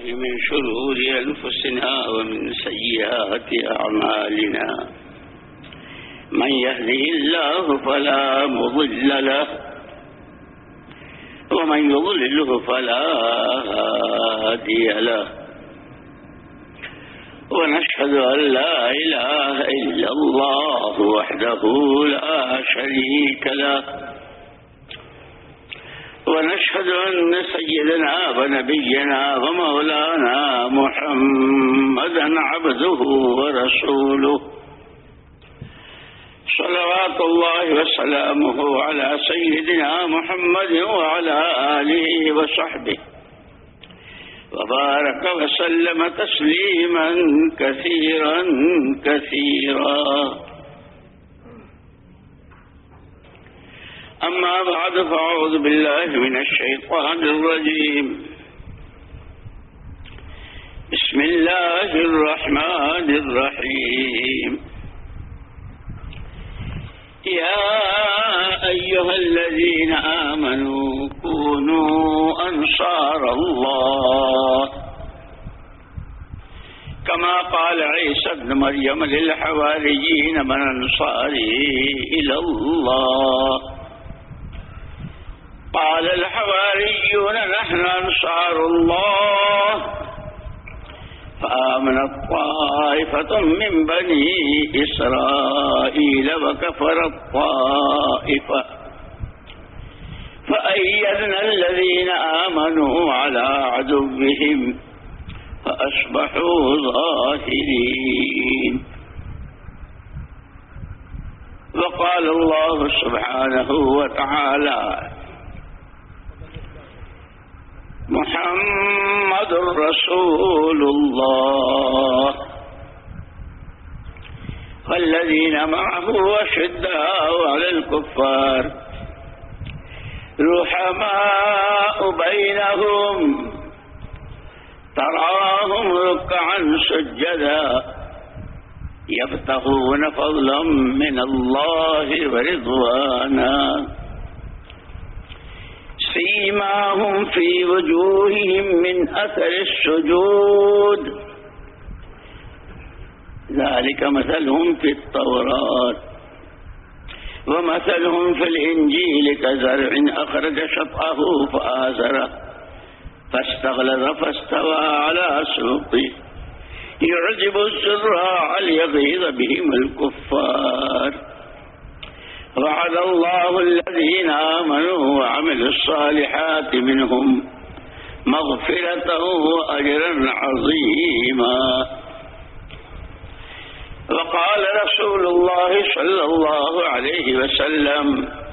من شرور أنفسنا ومن سيئات أعمالنا من يهده الله فلا مضل له ومن يضلله فلا هادي له ونشهد أن لا إله إلا الله وحده لا شريك له ونشهد أن سيدنا ونبينا ومولانا محمدا عبده ورسوله صلوات الله وسلامه على سيدنا محمد وعلى آله وصحبه وبارك وسلم تسليما كثيرا كثيرا. أما بعد فأعوذ بالله من الشيطان الرجيم. بسم الله الرحمن الرحيم. يا أيها الذين آمنوا كونوا أنصار الله كما قال عيسى ابن مريم للحواريين من أنصاري إلى الله قال الحواريون نحن أنصار الله فآمنت طائفة من بني إسرائيل وكفرت طائفة فأيدنا الذين آمنوا على عدوهم فأصبحوا ظاهرين. وقال الله سبحانه وتعالى محمد رسول الله والذين معه أشداء على الكفار رحماء بينهم تراهم ركعا سجدا يبتغون فضلا من الله ورضوانا سيماهم في وجوههم من أثر السجود ذلك مثلهم في التوراة ومثلهم في الإنجيل كزرع أخرج شطأه فآزره فاستغلظ فاستوى على سوقه يعجب الزراع ليغيظ بهم الكفار. وعد الله الذين آمنوا وعملوا الصالحات منهم مغفرة وأجرا عظيما. وقال رسول الله صلى الله عليه وسلم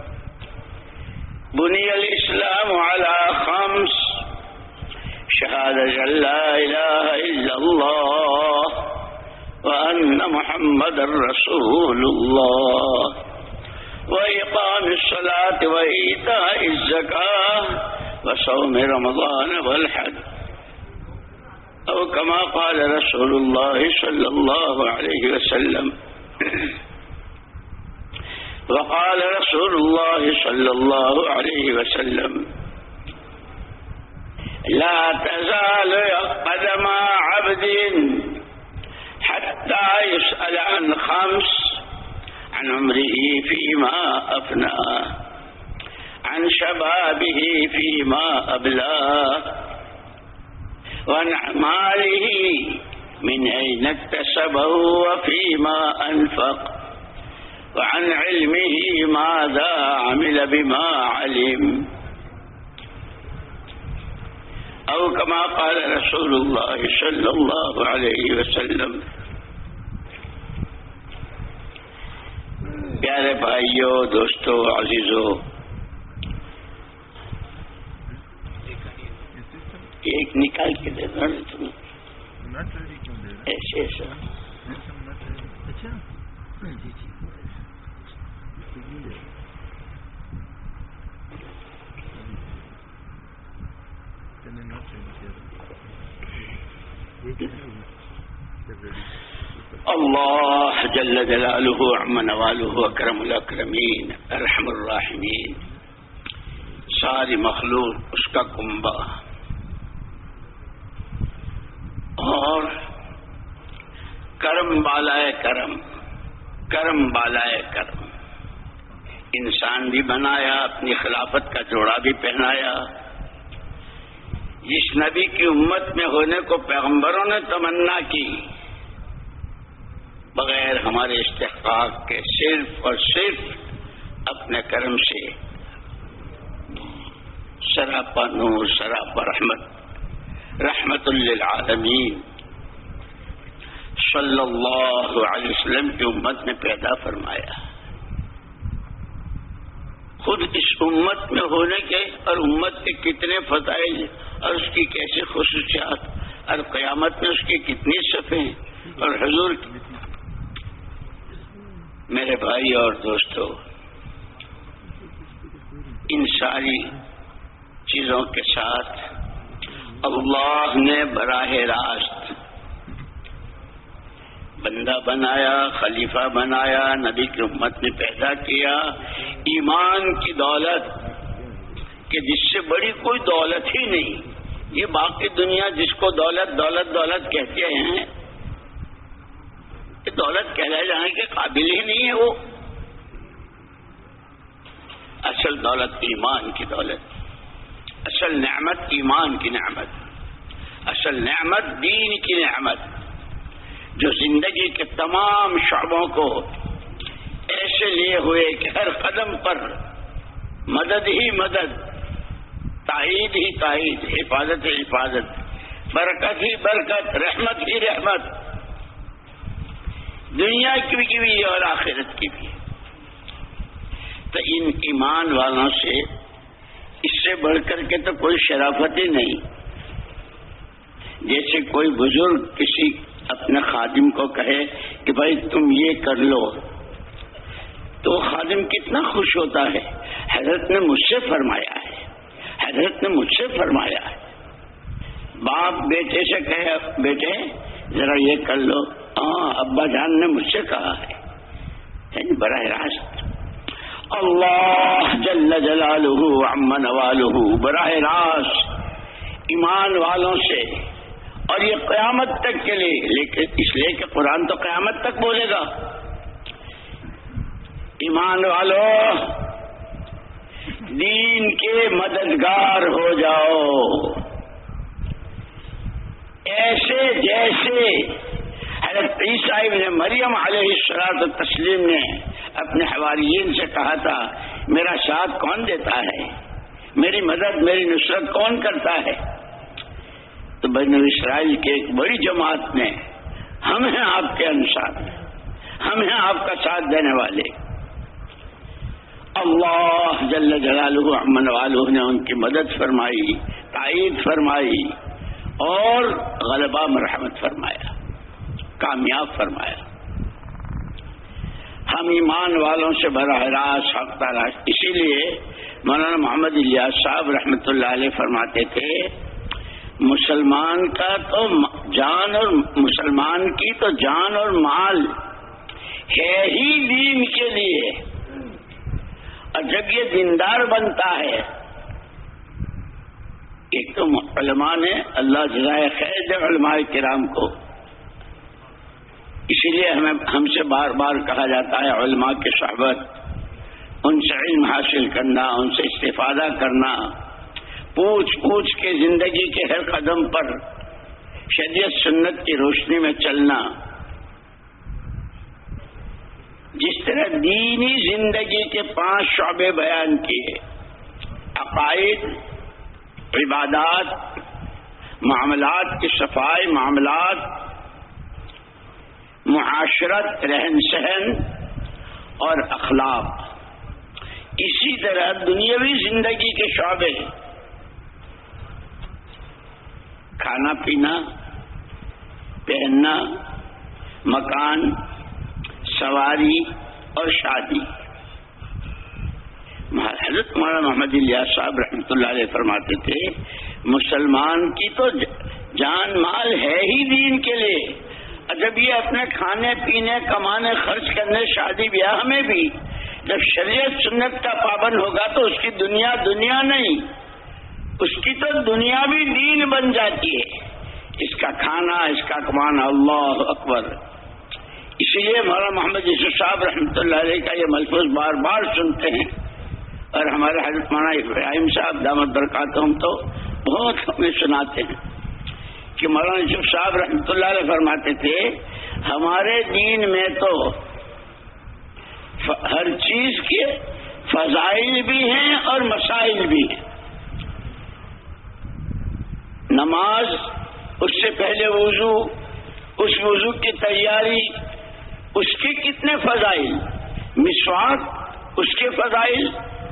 بني الإسلام على 5: شهادة أن لا إله إلا الله وأن محمد رسول الله وإقام الصلاة وإيتاء الزكاة وصوم رمضان والحج أو كما قال رسول الله صلى الله عليه وسلم. وقال رسول الله صلى الله عليه وسلم لا تزال قدم عبد حتى يسأل عن 5: عن عمره فيما أفناه عن شبابه فيما أبلاه وعن ماله من أين اكتسبه وفيما أنفق وعن علمه ماذا عمل بما علم أو كما قال رسول الله صلى الله عليه وسلم. پیارے بھائیوں، دوستوں، عزیزوں، ایک نکال کے دینا تم ایسے ایسا. اللہ جل جلالہ عم نوالہ اکرم الاکرمین ارحم الراحمین، ساری مخلوق اس کا کنبہ، کرم بالائے کرم، کرم بالائے کرم، انسان بھی بنایا، اپنی خلافت کا جوڑا بھی پہنایا. جس نبی کی امت میں ہونے کو پیغمبروں نے تمنا کی، بغیر ہمارے استحقاق کے صرف اور صرف اپنے کرم سے، سراپا نور، سراپا رحمت، رحمت للعالمین صلی اللہ علیہ وسلم کی امت میں پیدا فرمایا. خود اس امت میں ہونے کے اور امت کے کتنے فضائل اور اس کی کیسی خصوصیات اور قیامت میں اس کی کتنی صفیں اور حضور کی. میرے بھائی اور دوستو، ان ساری چیزوں کے ساتھ اللہ نے براہ راست بندہ بنایا، خلیفہ بنایا، نبی کی امت میں پیدا کیا. ایمان کی دولت کہ جس سے بڑی کوئی دولت ہی نہیں. یہ باقی دنیا جس کو دولت دولت دولت کہتے ہیں، یہ دولت کہلائے جانے کے قابل ہی نہیں ہے. وہ اصل دولت ایمان کی دولت، اصل نعمت ایمان کی نعمت، اصل نعمت دین کی نعمت، جو زندگی کے تمام شعبوں کو ایسے لیے ہوئے کہ ہر قدم پر مدد ہی مدد، تائید ہی تائید، حفاظت ہی حفاظت، برکت ہی برکت، رحمت ہی رحمت، دنیا کی بھی اور آخرت کی بھی. تو ان ایمان والوں سے اس سے بڑھ کر کے تو کوئی شرافت ہی نہیں. جیسے کوئی بزرگ کسی اپنے خادم کو کہے کہ بھائی تم یہ کر لو، تو خادم کتنا خوش ہوتا ہے. حضرت نے مجھ سے فرمایا ہے، حضرت نے مجھ سے فرمایا ہے. باپ بیٹے سے کہے بیٹے ذرا یہ کر لو، ہاں ابا جان نے مجھ سے کہا ہے. یعنی براہ راست اللہ جل جلالہ عم نوالہ براہ راست ایمان والوں سے، اور یہ قیامت تک کے لیے، لیکن اس لیے کہ قرآن تو قیامت تک بولے گا. ایمان والو دین کے مددگار ہو جاؤ، ایسے جیسے حضرت عیسیٰ ابن مریم علیہ الصلوۃ والتسلیم نے اپنے حواریین سے کہا تھا میرا ساتھ کون دیتا ہے، میری مدد میری نصرت کون کرتا ہے. تو بنی اسرائیل کے ایک بڑی جماعت نے ہم ہیں آپ کے انصار، ہم ہیں آپ کا ساتھ دینے والے. اللہ جل جلالہ عم نوالہ نے ان کی مدد فرمائی، تائید فرمائی اور غلبہ مرحمت فرمایا، کامیاب فرمایا. ہم ایمان والوں سے براہ راست حق تلاش. اسی لیے مولانا محمد الیاس صاحب رحمۃ اللہ علیہ فرماتے تھے مسلمان کا تو جان اور مسلمان کی تو جان اور مال ہے ہی دین کے لیے، اور جب یہ دیندار بنتا ہے، ایک تو علماء نے اللہ جزائے خیر دے علماء کرام کو، اسی لیے ہم سے بار بار کہا جاتا ہے علماء کی صحبت، ان سے علم حاصل کرنا، ان سے استفادہ کرنا، پوچھ پوچھ کے زندگی کے ہر قدم پر شریعت سنت کی روشنی میں چلنا. جس طرح دینی زندگی کے 5 شعبے بیان کیے، عقائد، عبادات، معاملات کی صفائی، معاملات، معاشرت، رہن سہن اور اخلاق، اسی طرح دنیاوی زندگی کے شعبے، کھانا پینا، پہننا، مکان، سواری اور شادی. حضرت مولانا محمد الیاس صاحب رحمۃ اللہ علیہ فرماتے تھے مسلمان کی تو جان مال ہے ہی دین کے لیے، اور جب یہ اپنے کھانے پینے، کمانے، خرچ کرنے، شادی بیاہ میں بھی جب شریعت سنت کا پابند ہوگا تو اس کی دنیا دنیا نہیں، اس کی تو دنیا بھی دین بن جاتی ہے. اس کا کھانا، اس کا کمانا، اللہ اکبر، اس لیے مولانا محمد یوسف صاحب رحمۃ اللہ علیہ کا یہ ملفوظ بار بار سنتے ہیں، اور ہمارے حضرت مولانا ابراہیم صاحب دامت برکاتہم تو بہت ہمیں سناتے ہیں کہ مولانا یوسف صاحب رحمۃ اللہ علیہ فرماتے تھے ہمارے دین میں تو ہر چیز کے فضائل بھی ہیں اور مسائل بھی ہیں. نماز، اس سے پہلے وضو، اس وضو کی تیاری، اس کے کتنے فضائل، مسواک اس کے فضائل،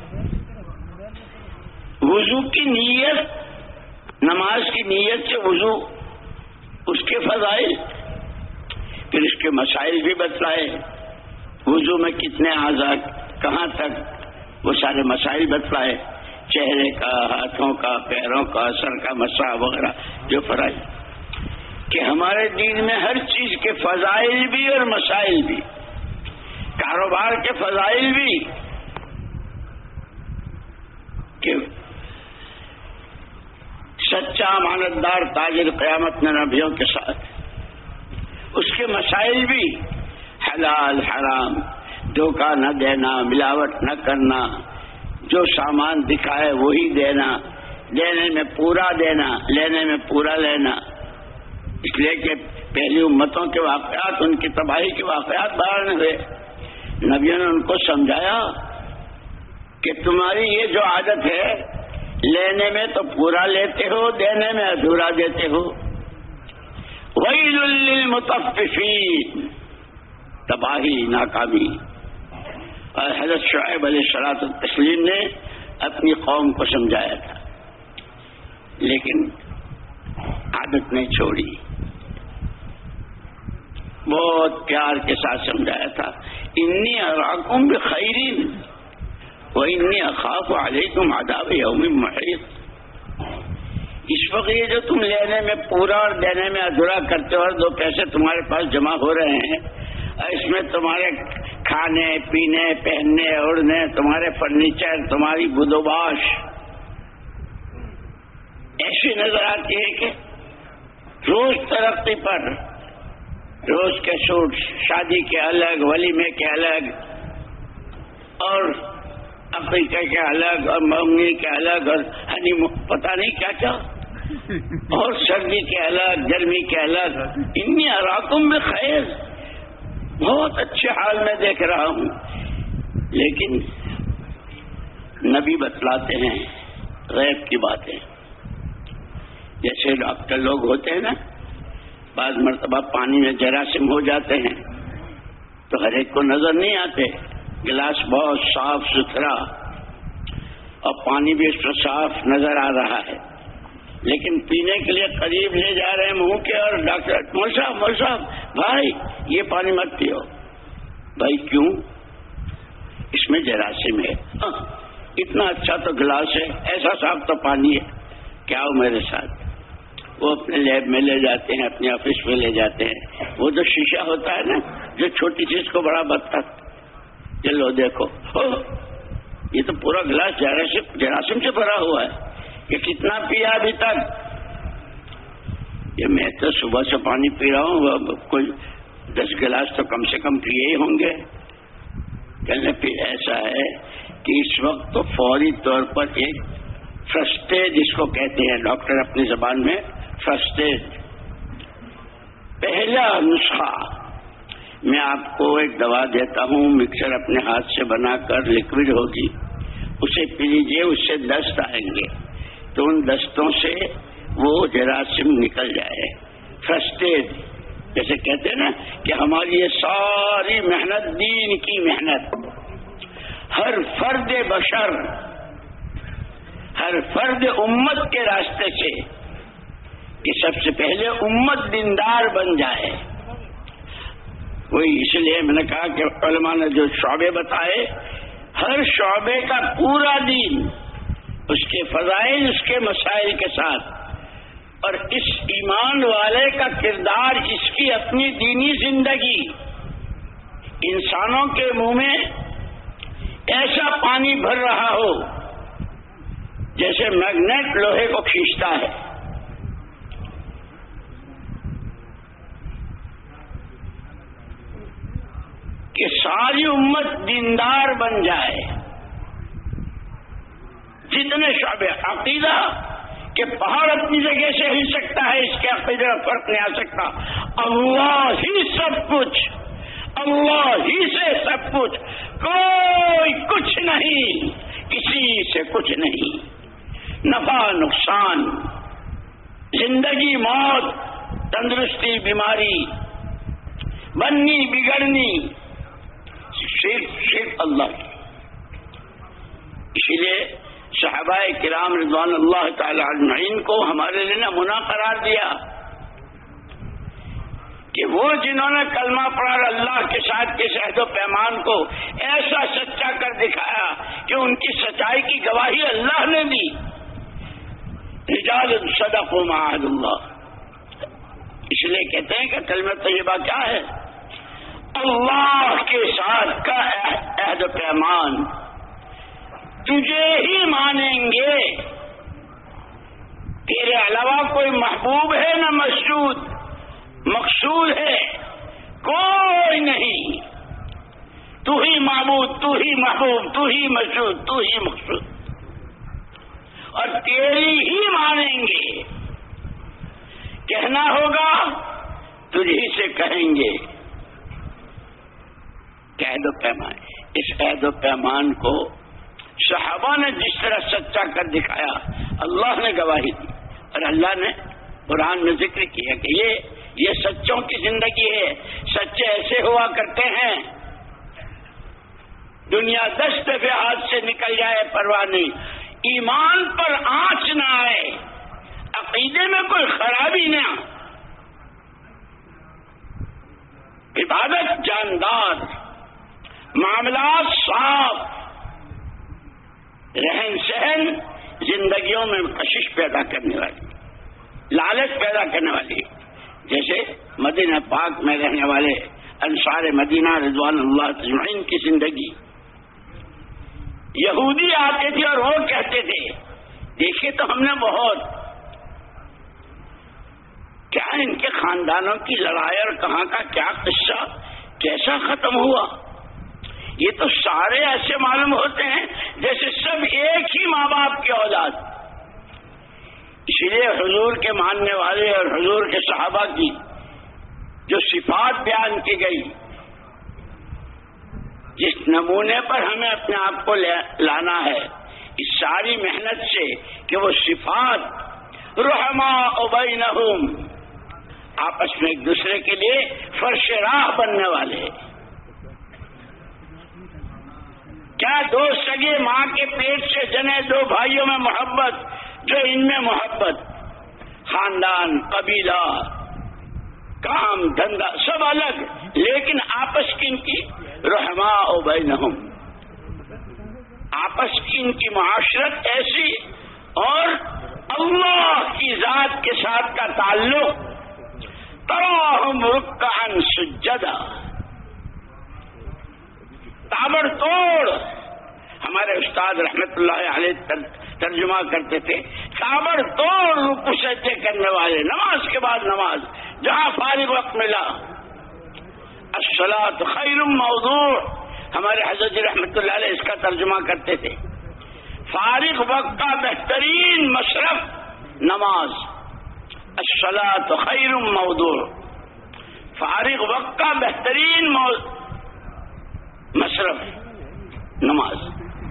وضو کی نیت، نماز کی نیت سے وضو اس کے فضائل، پھر اس کے مسائل بھی بتلائے. وضو میں کتنے اعضاء، کہاں تک، وہ سارے مسائل بتلائے، چہرے کا، ہاتھوں کا، پیروں کا، سر کا مسح وغیرہ جو فرائض، کہ ہمارے دین میں ہر چیز کے فضائل بھی اور مسائل بھی، کاروبار کے فضائل بھی، کہ سچا امانتدار تاجر قیامت میں نبیوں کے ساتھ، اس کے مسائل بھی، حلال حرام، دھوکہ نہ دینا، ملاوٹ نہ کرنا، جو سامان دکھائے وہی دینا، دینے میں پورا دینا، لینے میں پورا لینا. اس لیے کہ پہلی امتوں کے واقعات، ان کی تباہی کے واقعات باہر ہوئے. نبیوں نے ان کو سمجھایا کہ تمہاری یہ جو عادت ہے، لینے میں تو پورا لیتے ہو، دینے میں ادھورا دیتے ہو. ویل للمطففین، تباہی، ناکامی. اور حضرت شعیب علیہ الصلوۃ والتسلیم نے اپنی قوم کو سمجھایا تھا، لیکن عادت نہیں چھوڑی، بہت پیار کے ساتھ سمجھایا تھا. انی اراکم بخیر وانی اخاف علیکم عذاب یوم محیط. اس وقت یہ جو تم لینے میں پورا اور دینے میں ادھورا کرتے ہو، اور دو پیسے تمہارے پاس جمع ہو رہے ہیں، اس میں تمہارے کھانے پینے، پہننے اوڑھنے، تمہارے فرنیچر، تمہاری بدوباش ایسی نظر آتی ہے کہ روز ترقی پر، روز کے سوٹ، شادی کے الگ، ولیمے کے الگ، اور عقیقے کے الگ، اور منگنی کے الگ، اور پتہ نہیں کیا کیا، اور سردی کے الگ، گرمی کے الگ. انی اراکم بخیر، بہت اچھے حال میں دیکھ رہا ہوں. لیکن نبی بتلاتے ہیں غیب کی باتیں. جیسے ڈاکٹر لوگ ہوتے ہیں نا، بعض مرتبہ پانی میں جراثیم ہو جاتے ہیں تو ہر ایک کو نظر نہیں آتے. گلاس بہت صاف ستھرا اور پانی بھی اس میں صاف نظر آ رہا ہے، لیکن پینے کے لیے قریب لے جا رہے ہیں منہ کے، اور ڈاکٹر مول صاحب بھائی یہ پانی مت پیو. بھائی کیوں؟ اس میں جراثیم ہے. اتنا اچھا تو گلاس ہے، ایسا صاف تو پانی ہے، کیا ہو میرے ساتھ. وہ اپنے لیب میں لے جاتے ہیں، اپنے آفس میں لے جاتے ہیں. وہ جو شیشہ ہوتا ہے نا، جو چھوٹی چیز کو بڑا بنتا، چلو دیکھو یہ تو پورا گلاس جراثیم سے بھرا ہوا ہے. یہ کتنا پیا ابھی تک؟ یہ میں تو صبح سے پانی پی رہا ہوں، کوئی 10 گلاس تو کم سے کم پیے ہی ہوں گے. کہنے پھر ایسا ہے کہ اس وقت تو فوری طور پر ایک فرسٹ ایڈ جس کو کہتے ہیں ڈاکٹر اپنی زبان میں، فرسٹ ایڈ، پہلا نسخہ. میں آپ کو ایک دوا دیتا ہوں، مکسر اپنے ہاتھ سے بنا کر لکوڈ ہوگی، اسے پی لیجیے، اس سے دست آئیں گے تو ان دستوں سے وہ جراثیم نکل جائے. فرسٹ ایڈ جیسے کہتے ہیں نا کہ ہماری یہ ساری محنت، دین کی محنت، ہر فرد بشر، ہر فرد امت کے راستے سے، کہ سب سے پہلے امت دیندار بن جائے. وہی اس لیے میں نے کہا کہ علماء نے جو شعبے بتائے، ہر شعبے کا پورا دین، اس کے فضائل، اس کے مسائل کے ساتھ، اور اس ایمان والے کا کردار، اس کی اپنی دینی زندگی، انسانوں کے منہ میں ایسا پانی بھر رہا ہو جیسے میگنیٹ لوہے کو کھینچتا ہے. کہ ساری امت دیندار بن جائے. جتنے شعبے عقیدہ کہ پہاڑ اپنی جگہ سے ہل سکتا ہے، اس کے عقیدے میں فرق نہیں آ سکتا. اللہ ہی سب کچھ، اللہ ہی سے سب کچھ، کوئی کچھ نہیں، کسی سے کچھ نہیں. نفع نقصان، زندگی موت، تندرستی بیماری، بننی بگڑنی، صرف اللہ کی. اسی لیے صحابہ کرام رضوان اللہ تعالی اجمعین کو ہمارے لیے نمونہ قرار دیا کہ وہ جنہوں نے کلمہ پڑھا اور اللہ کے ساتھ کے عہد و پیمان کو ایسا سچا کر دکھایا کہ ان کی سچائی کی گواہی اللہ نے دی. رجال صدقوا ما عاهد اللہ. اس لیے کہتے ہیں کہ کلمہ طیبہ کیا ہے؟ اللہ کے ساتھ کا عہد و پیمان. تجھے ہی مانیں گے، تیرے علاوہ کوئی محبوب ہے نہ مشہود، مقصود ہے کوئی نہیں. تو ہی معبود، تو ہی محبوب، تو ہی مشہود، تو ہی مقصود، اور تیری ہی مانیں گے. کہنا ہوگا تجھی سے کہیں گے. عہد و پیمان، اس عہد و پیمان کو صحابہ نے جس طرح سچا کر دکھایا، اللہ نے گواہی دی، اور اللہ نے قرآن میں ذکر کیا کہ یہ سچوں کی زندگی ہے. سچے ایسے ہوا کرتے ہیں دنیا 10 دفعہ ہاتھ سے نکل جائے پرواہ نہیں، ایمان پر آنچ نہ آئے، عقیدے میں کوئی خرابی نہ، عبادت جاندار، معاملات صاف، رہن سہن زندگیوں میں کشش پیدا کرنے والی، لالچ پیدا کرنے والی. جیسے مدینہ پاک میں رہنے والے انصار مدینہ رضوان اللہ اجمعین کی زندگی. یہودی آتے تھے اور وہ کہتے تھے دیکھیے تو ہم نے بہت، کیا ان کے خاندانوں کی لڑائی اور کہاں کا کیا قصہ کیسا ختم ہوا. یہ تو سارے ایسے معلوم ہوتے ہیں جیسے سب ایک ہی ماں باپ کی اولاد. اسی لیے حضور کے ماننے والے اور حضور کے صحابہ کی جو صفات بیان کی گئی، جس نمونے پر ہمیں اپنے آپ کو لانا ہے اس ساری محنت سے کہ وہ صفات رحماء بینہم، آپس میں ایک دوسرے کے لیے فرش راہ بننے والے. کیا دو سگے ماں کے پیٹ سے جنے دو بھائیوں میں محبت، جو ان میں محبت، خاندان، قبیلہ، کام دھندا سب الگ، لیکن آپس کی ان کی رحماء بینہم، آپس کی ان کی معاشرت ایسی، اور اللہ کی ذات کے ساتھ کا تعلق. تراہم رکعا سجدا، تابڑ توڑ. ہمارے استاد رحمت اللہ علیہ ترجمہ کرتے تھے، تابڑ توڑ رکوع سجدے کرنے والے، نماز کے بعد نماز، جہاں فارغ وقت ملا. الصلاۃ خیر موضوع، ہمارے حضرت رحمت اللہ علیہ اس کا ترجمہ کرتے تھے، فارغ وقت کا بہترین مصرف نماز. الصلاۃ خیر موضوع، فارغ وقت کا بہترین مصرف نماز.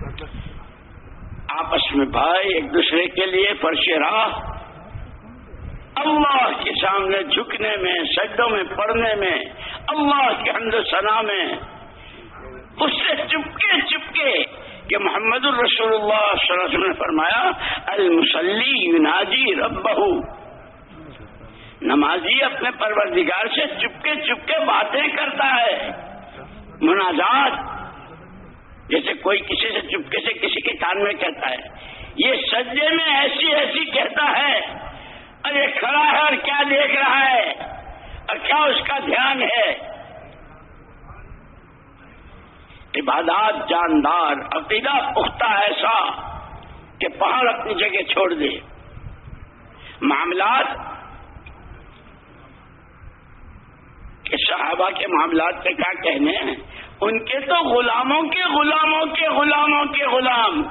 آپس میں بھائی ایک دوسرے کے لیے فرش راہ، اللہ کے سامنے جھکنے میں، سجدوں میں پڑھنے میں، اللہ کے حمد و ثنا میں، اس سے چپکے چپکے کہ محمد الرسول اللہ صلی اللہ علیہ وسلم نے فرمایا المصلی یناجی ربہ، نمازی اپنے پروردگار سے چپکے چپکے باتیں کرتا ہے، مناجات. جیسے کوئی کسی سے چپکے سے کسی کے کان میں کہتا ہے، یہ سجدے میں ایسی ایسی کہتا ہے، ارے کھڑا ہے اور کیا دیکھ رہا ہے اور کیا اس کا دھیان ہے. عبادات جاندار، عقیدہ پختہ ایسا کہ پہاڑ اپنی جگہ چھوڑ دے. معاملات کہ صحابہ کے معاملات سے کیا کہنے ہیں، ان کے تو غلاموں کے غلاموں کے غلاموں کے غلام،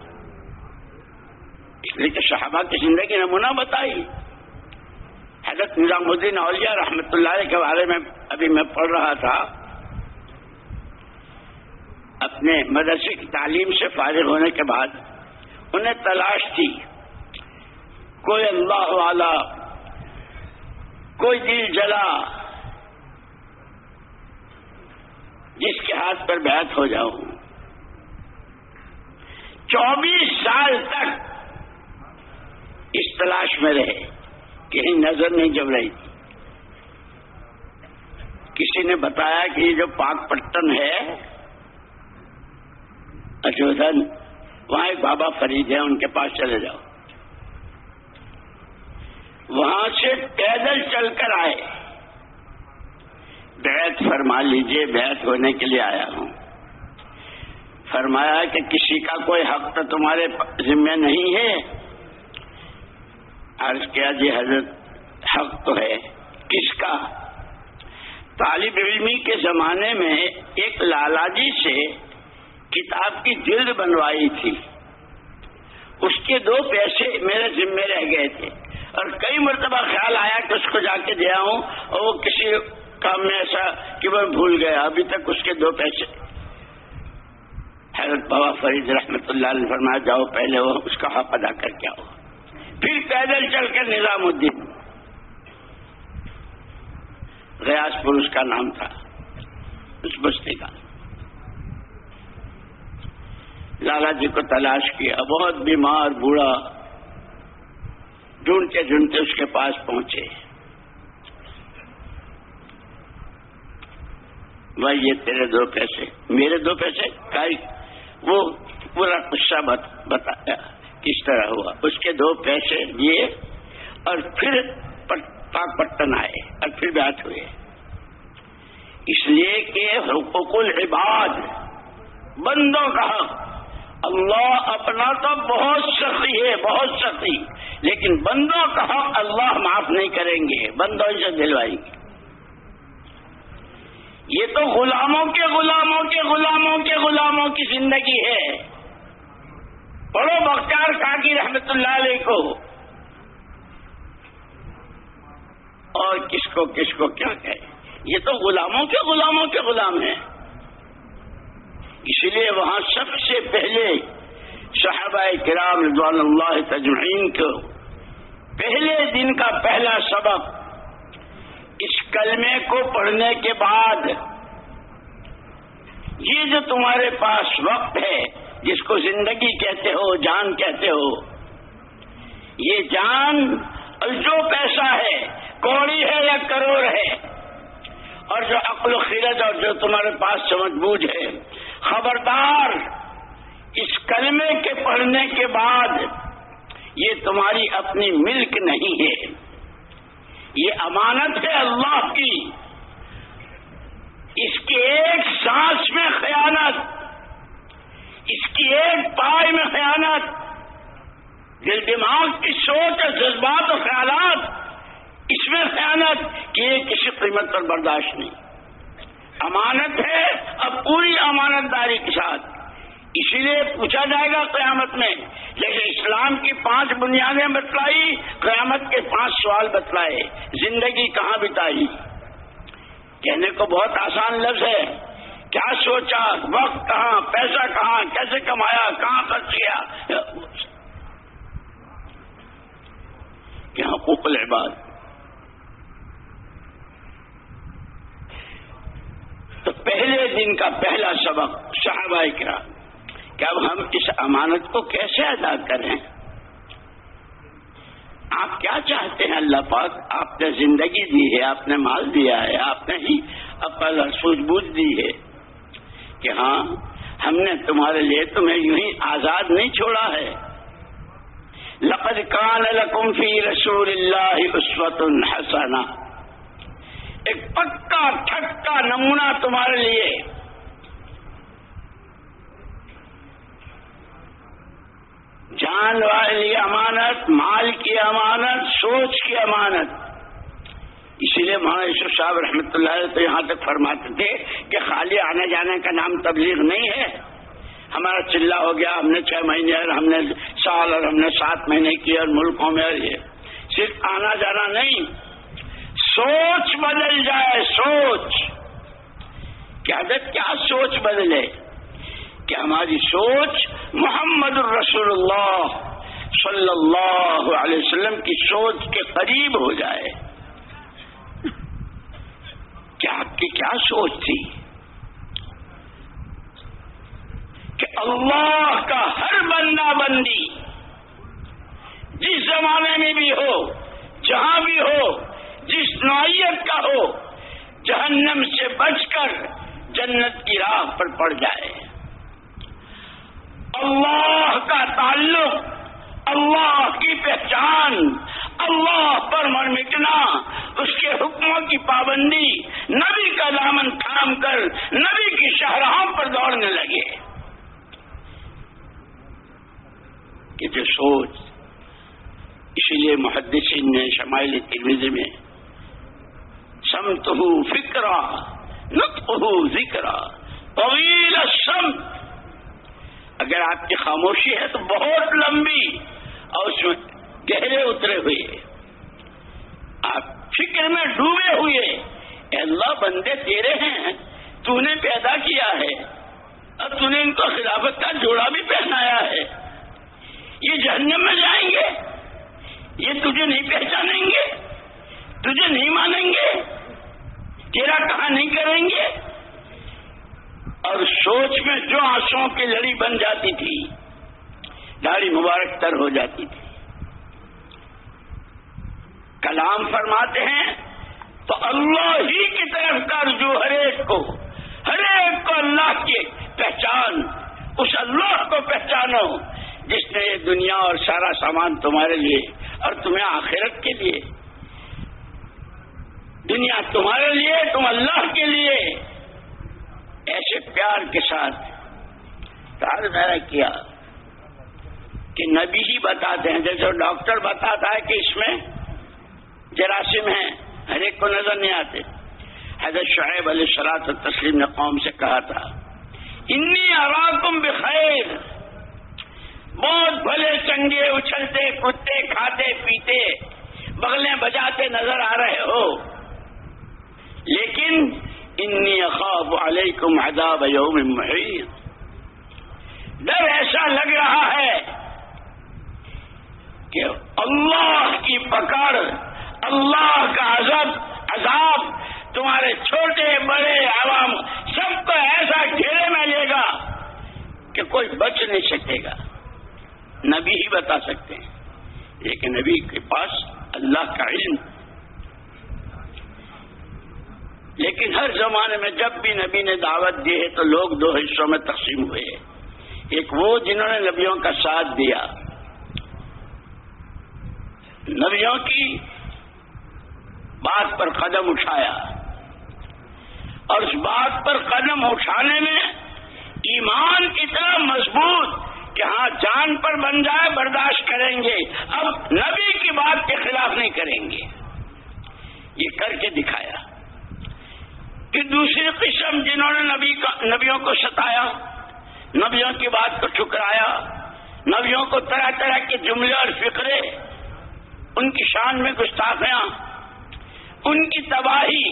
اس لیے کہ صحابہ کی زندگی نمونہ بتائی. حضرت نظام الدین اولیاء رحمۃ اللہ علیہ کے بارے میں ابھی میں پڑھ رہا تھا. اپنے مدرسے کی تعلیم سے فارغ ہونے کے بعد انہیں تلاش تھی کوئی اللہ والا، کوئی دل جلا جس کے ہاتھ پر بیعت ہو جاؤں. 24 سال تک اس تلاش میں رہے، کہیں نظر نہیں جم رہی تھی. کسی نے بتایا کہ یہ جو پاک پٹن ہے اجودھن، وہاں ایک بابا فرید ہے، ان کے پاس چلے جاؤ. وہاں سے پیدل چل کر آئے، بیعت فرما لیجئے، بیعت ہونے کے لیے آیا ہوں. فرمایا کہ کسی کا کوئی حق تو تمہارے ذمہ نہیں ہے. عرض کیا جی حضرت حق تو ہے. کس کا؟ طالب علمی کے زمانے میں ایک لالا جی سے کتاب کی جلد بنوائی تھی، اس کے 2 پیسے میرے ذمہ رہ گئے تھے، اور کئی مرتبہ خیال آیا کہ اس کو جا کے دیا ہوں، اور وہ کسی کام میں ایسا کہ میں بھول گیا، ابھی تک اس کے 2 پیسے. حضرت بابا فرید رحمۃ اللہ علیہ فرمایا جاؤ پہلے وہ اس کا حق ادا کر کے آؤ. پھر پیدل چل کر نظام الدین، غیاث پور اس کا نام تھا، اس بستی کا، لالا جی کو تلاش کیا. بہت بیمار بوڑھا، ڈھونڈتے ڈھونڈتے اس کے پاس پہنچے. بھائی یہ تیرے 2 پیسے، میرے 2 پیسے کائی. وہ پورا قصہ بتایا کس طرح ہوا. اس کے 2 پیسے دیے اور پھر پاک پٹن آئے اور پھر بیعت ہوئے. اس لیے کہ حقوق العباد، بندوں کا حق، اللہ اپنا تو بہت سخی ہے، بہت سخی، لیکن بندوں کا حق اللہ معاف نہیں کریں گے، بندوں سے دلوائیں گے. یہ تو غلاموں کے غلاموں کے غلاموں کے غلاموں کی زندگی ہے. پڑھو بختیار کاکی رحمت اللہ علیہ کو، اور کس کو کیا کہے. یہ تو غلاموں کے غلاموں کے غلام ہیں. اس لیے وہاں سب سے پہلے صحابہ کرام رضوان اللہ تجمعین کو پہلے دن کا پہلا سبق اس کلمے کو پڑھنے کے بعد، یہ جو تمہارے پاس وقت ہے جس کو زندگی کہتے ہو، جان کہتے ہو، یہ جان اور جو پیسہ ہے، کوڑی ہے یا کروڑ ہے، اور جو عقل و خرد اور جو تمہارے پاس سمجھ بوجھ ہے، خبردار اس کلمے کے پڑھنے کے بعد یہ تمہاری اپنی ملک نہیں ہے، یہ امانت ہے اللہ کی. اس کی ایک سانس میں خیانت، اس کی ایک پائے میں خیانت، دل دماغ کی سوچ اور جذبات و خیالات، اس میں خیانت کہ یہ کسی قیمت پر برداشت نہیں. امانت ہے اب پوری امانت داری کے ساتھ. اسی لیے پوچھا جائے گا قیامت میں، جیسے اسلام کی 5 بنیادیں بتلائی، قیامت کے 5 سوال بتلائے. زندگی کہاں بتائی؟ کہنے کو بہت آسان لفظ ہے، کیا سوچا، وقت کہاں، پیسہ کہاں، کیسے کمایا، کہاں خرچ کیا. کہ حقوق العباد. تو پہلے دن کا پہلا سبق صحابہ کرام کہ اب ہم اس امانت کو کیسے ادا کریں. آپ کیا چاہتے ہیں اللہ پاک؟ آپ نے زندگی دی ہے، آپ نے مال دیا ہے، آپ نے ہی عقل اور سوجھ بوجھ دی ہے کہ ہاں ہم نے تمہارے لیے تمہیں یوں ہی آزاد نہیں چھوڑا ہے. لقد کان لکم فی رسول اللہ اسوۃ حسنہ، ایک پکا ٹھکا نمونہ تمہارے لیے. جان والی امانت، مال کی امانت، سوچ کی امانت، اسی لیے مولانا یوسف صاحب رحمۃ اللہ علیہ تو یہاں تک فرماتے تھے کہ خالی آنے جانے کا نام تبلیغ نہیں ہے. ہمارا چلہ ہو گیا، ہم نے 6 مہینے اور ہم نے سال اور ہم نے 7 مہینے کیے اور ملکوں میں، اور یہ صرف آنا جانا نہیں، سوچ بدل جائے. سوچ کیا حضرت کیا سوچ بدلے کہ ہماری سوچ محمد الرسول اللہ صلی اللہ علیہ وسلم کی سوچ کے قریب ہو جائے. کیا آپ کی کیا سوچ تھی کہ اللہ کا ہر بندہ بندی جس زمانے میں بھی ہو، جہاں بھی ہو، جس نوعیت کا ہو، جہنم سے بچ کر جنت کی راہ پر پڑ جائے. اللہ کا تعلق، اللہ کی پہچان، اللہ پر مرمٹنا، اس کے حکموں کی پابندی، نبی کا دامن تھام کر نبی کی شاہراہوں پر دوڑنے لگے. کہ جو سوچ، اسی لیے محدثین نے شمائل ترمذی میں سمتہ فکرا نطقہ ذکرا طویل السمت، اگر آپ کی خاموشی ہے تو بہت لمبی اور اس میں گہرے اترے ہوئے، آپ فکر میں ڈوبے ہوئے. اے اللہ بندے تیرے ہیں، تو نے پیدا کیا ہے اور تو نے ان کو خلافت کا جوڑا بھی پہنایا ہے. یہ جہنم میں جائیں گے، یہ تجھے نہیں پہچانیں گے، تجھے نہیں مانیں گے، تیرا کہاں نہیں کریں گے. اور سوچ میں جو آنسوؤں کی لڑی بن جاتی تھی، داڑھی مبارک تر ہو جاتی تھی. کلام فرماتے ہیں تو اللہ ہی کی طرف کا رجوع، ہر ایک کو اللہ کی پہچان، اس اللہ کو پہچانو جس نے یہ دنیا اور سارا سامان تمہارے لیے اور تمہیں آخرت کے لیے، دنیا تمہارے لیے، تم اللہ کے لیے، ایسے پیار کے ساتھ میرا کیا کہ نبی ہی بتاتے ہیں. جیسے ڈاکٹر بتاتا ہے کہ اس میں جراثیم ہیں، ہر ایک کو نظر نہیں آتے. حضرت شعیب علیہ الصلوۃ والتسلیم نے قوم سے کہا تھا انی اراکم بخیر، بہت بھلے چنگے، اچھلتے کودتے، کھاتے پیتے، بغلیں بجاتے نظر آ رہے ہو، لیکن انی اخاف علیکم عذاب یوم محیط، ڈر ایسا لگ رہا ہے کہ اللہ کی پکڑ، اللہ کا عذاب تمہارے چھوٹے بڑے عوام سب کو ایسا گھیرے میں لے گا کہ کوئی بچ نہیں سکے گا. نبی ہی بتا سکتے ہیں، لیکن نبی کے پاس اللہ کا علم. لیکن ہر زمانے میں جب بھی نبی نے دعوت دی ہے تو لوگ 2 حصوں میں تقسیم ہوئے. ایک وہ جنہوں نے نبیوں کا ساتھ دیا، نبیوں کی بات پر قدم اٹھایا، اور اس بات پر قدم اٹھانے میں ایمان اتنا مضبوط کہ ہاں جان پر بن جائے برداشت کریں گے، اب نبی کی بات کے خلاف نہیں کریں گے. یہ کر کے دکھایا. کہ دوسری قسم جنہوں نے نبیوں کو ستایا، نبیوں کی بات کو ٹھکرایا، نبیوں کو طرح طرح کے جملے اور فقرے، ان کی شان میں گستاخیاں، ان کی تباہی،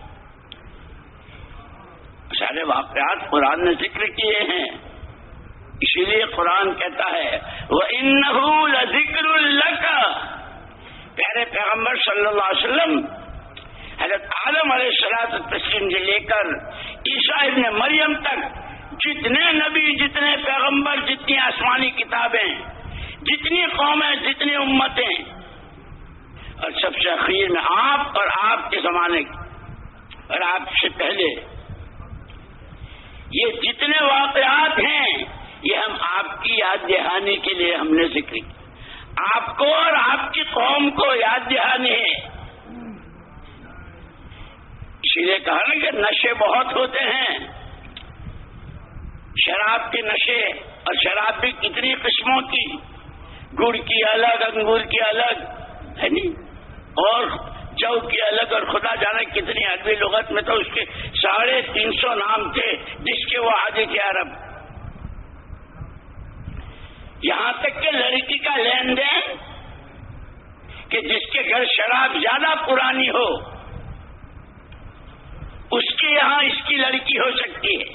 سارے واقعات قرآن نے ذکر کیے ہیں. اسی لیے قرآن کہتا ہے وَإِنَّهُ لَذِكْرٌ لَكَ، پیارے پیغمبر صلی اللہ علیہ وسلم حضرت آدم علیہ الصلوۃ والتسلیم سے لے کر عیسیٰ ابن مریم تک جتنے نبی، جتنے پیغمبر، جتنی آسمانی کتابیں، جتنی قومیں، جتنی امتیں، اور سب سے اخیر میں آپ اور آپ کے زمانے اور آپ سے پہلے، یہ جتنے واقعات ہیں یہ ہم آپ کی یاد دہانی کے لیے ہم نے ذکر کیا. آپ کو اور آپ کی قوم کو یاد دہانی ہے. اسی لیے کہا نا کہ نشے بہت ہوتے ہیں، شراب کے نشے، اور شراب بھی کتنی قسموں کی، گڑ کی الگ، انگور کی الگ ہے نہیں، اور جو کی الگ، اور خدا جانے کتنی عربی لغت میں تو اس کے 350 نام تھے جس کے وہ عادی تھے عرب. یہاں تک کہ لڑکی کا لین دین کہ جس کے گھر شراب زیادہ پرانی ہو اس کے یہاں اس کی لڑکی ہو سکتی ہے،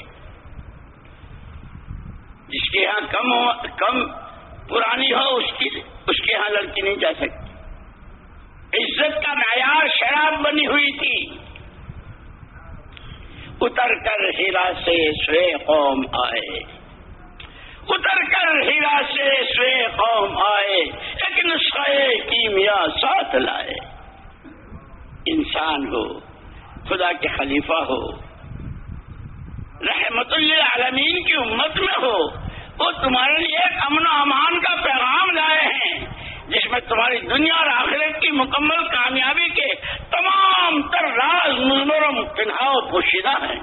جس کے یہاں کم پرانی ہو اس کے یہاں لڑکی نہیں جا سکتی. عزت کا معیار شراب بنی ہوئی تھی. اتر کر ہیرا سے سوے قوم آئے، اتر کر ہیرا سے سوے قوم آئے، ایک نسخہ کیمیا ساتھ لائے. انسان ہو، خدا کے خلیفہ ہو، رحمت للعالمین کی امت میں ہو، وہ تمہارے لیے ایک امن و امان کا پیغام لائے ہیں جس میں تمہاری دنیا اور آخرت کی مکمل کامیابی کے تمام تر راز مضمر و پنہا و پوشیدہ ہیں.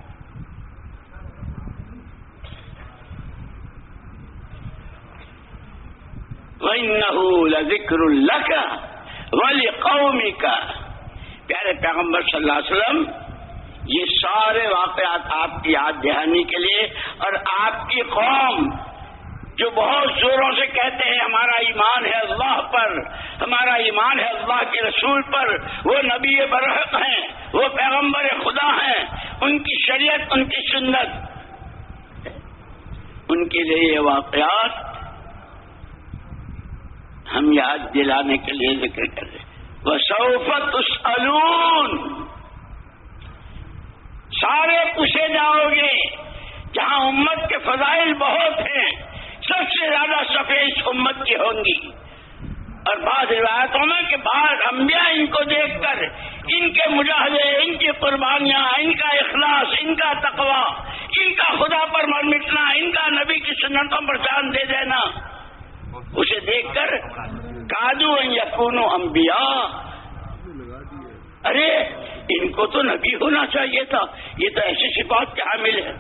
وَإِنَّهُ لَذِكْرٌ لَكَ وَلِقَوْمِكَ. پیارے پیغمبر صلی اللہ علیہ وسلم یہ سارے واقعات آپ کی یاد دہانی کے لیے، اور آپ کی قوم جو بہت زوروں سے کہتے ہیں ہمارا ایمان ہے اللہ پر، ہمارا ایمان ہے اللہ کے رسول پر، وہ نبی برحق ہیں، وہ پیغمبر خدا ہیں، ان کی شریعت، ان کی سنت، ان کے لیے یہ واقعات ہم یاد دلانے کے لیے ذکر کر رہے ہیں. وَسَوْفَ تُسْأَلُونَ. سارے پوچھے جاؤ گے. جہاں امت کے فضائل بہت ہیں، سب سے زیادہ صفحے اس امت کی ہوں گی. اور بعض روایتوں میں کہ بعض انبیاء ان کو دیکھ کر ان کے مجاہدے، ان کی قربانیاں، ان کا اخلاص، ان کا تقوی، ان کا خدا پر مر مٹنا، ان کا نبی کی سنتوں پر جان دے دینا، اسے دیکھ کر کادو ان یکونوا انبیاء، ارے ان کو تو نبی ہونا چاہیے تھا، یہ تو ایسی صفات کے حامل ہے.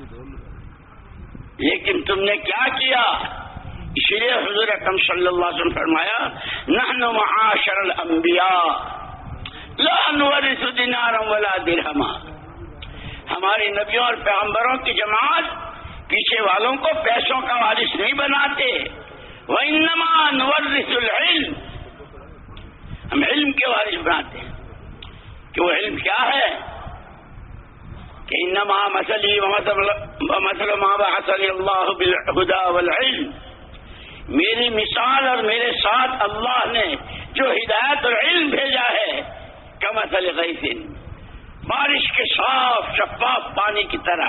لیکن تم نے کیا کیا؟ اس لیے حضور اکرم صلی اللہ علیہ وسلم فرمایا نحن معاشر الانبیاء لا نورث دینارا ولا درہما. ہمارے نبیوں اور پیغمبروں کی جماعت پیچھے والوں کو پیسوں کا وارث نہیں بناتے. وانما نورث العلم، ہم علم کے وارث بناتے ہیں. کہ وہ علم کیا ہے؟ کہ انما مثلی ومثل ما بعثنی اللہ بالہدی والعلم، میری مثال اور میرے ساتھ اللہ نے جو ہدایت اور علم بھیجا ہے کمثل غیث، بارش کے صاف شفاف پانی کی طرح.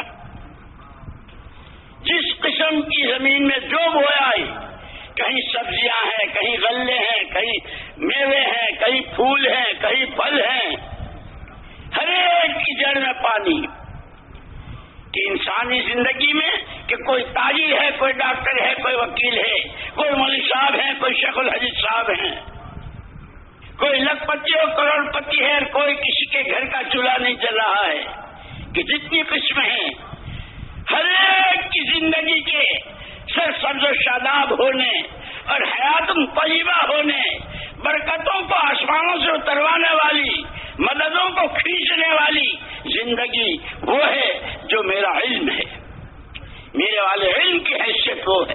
جس قسم کی زمین میں جو بویا، کہیں سبزیاں ہیں، کہیں غلے ہیں، کہیں میوے ہیں، کہیں پھول ہیں، کہیں پھل ہیں، ہر ایک کی جڑ میں پانی. کہ انسانی زندگی میں کہ کوئی تاجر ہے، کوئی ڈاکٹر ہے، کوئی وکیل ہے، کوئی مولوی صاحب ہے، کوئی شیخ الحدیث صاحب ہیں، کوئی لکھ پتی اور کروڑ پتی ہے، کوئی کسی کے گھر کا چولہا نہیں چل رہا ہے. کہ جتنی قسمیں ہیں، ہر ایک کی زندگی کے سر سبز و شاداب ہونے اور حیات طیبہ ہونے، برکتوں کو آسمانوں سے اتروانے والی، مددوں کو کھینچنے والی زندگی وہ ہے جو میرا علم ہے، میرے والے علم کی حیثیت وہ ہے.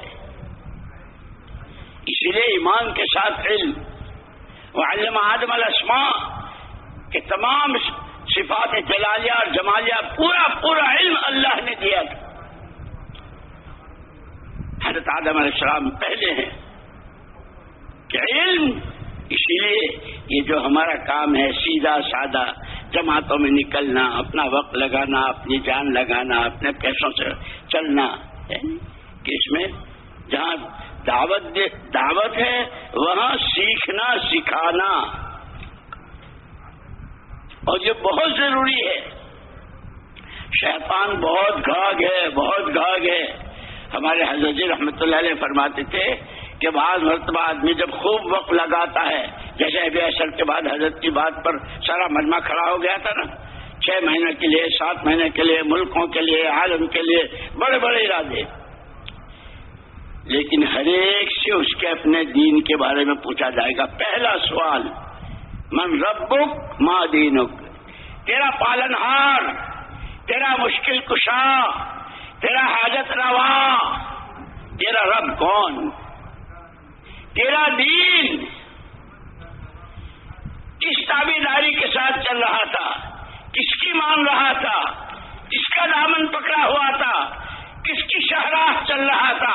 اسی لیے ایمان کے ساتھ علم. وعلم آدم الاسماء کہ تمام صفات جلالیہ اور جمالیہ پورا علم اللہ نے دیا تھا. حضرت آدم علیہ السلام پہلے ہیں کہ علم. اسی لیے یہ جو ہمارا کام ہے سیدھا سادہ جماعتوں میں نکلنا، اپنا وقت لگانا، اپنی جان لگانا، اپنے پیسوں سے چلنا، کہ اس میں جہاں دعوت ہے وہاں سیکھنا سکھانا، اور یہ بہت ضروری ہے. شیطان بہت گھاگ ہے. ہمارے حضرت جی رحمۃ اللہ علیہ فرماتے تھے کہ بعض مرتبہ آدمی جب خوب وقت لگاتا ہے، جیسے ابھی عصر کے بعد حضرت کی بات پر سارا مجمع کھڑا ہو گیا تھا نا، 6 مہینے کے لیے، 7 مہینے کے لیے، ملکوں کے لیے، عالم کے لیے، بڑے بڑے ارادے. لیکن ہر ایک سے اس کے اپنے دین کے بارے میں پوچھا جائے گا. پہلا سوال من ربک ما دینک، تیرا پالنہار، تیرا مشکل کشا، تیرا حاجت روا، تیرا رب کون؟ تیرا دین کس تابعداری کے ساتھ چل رہا تھا؟ کس کی مان رہا تھا؟ کس کا دامن پکڑا ہوا تھا؟ کس کی شاہراہ چل رہا تھا؟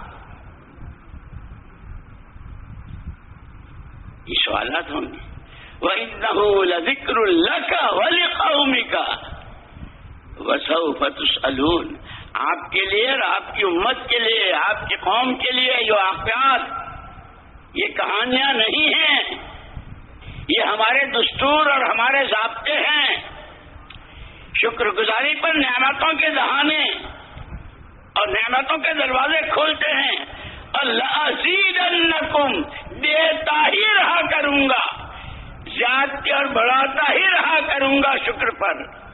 یہ سوالات ہوں گے. وَإِنَّهُ لَذِكْرٌ لَكَ وَلِقَوْمِكَ وَسَوْفَ تُسْأَلُونَ. آپ کے لیے اور آپ کی امت کے لیے، آپ کی قوم کے لیے یہ واقعات، یہ کہانیاں نہیں ہیں، یہ ہمارے دستور اور ہمارے ضابطے ہیں. شکر گزاری پر نعمتوں کے دہانے اور نعمتوں کے دروازے کھولتے ہیں. اور لَأَزِيدَنَّكُمْ، دیتا ہی رہا کروں گا، زیادتی اور بڑھاتا ہی رہا کروں گا شکر پر.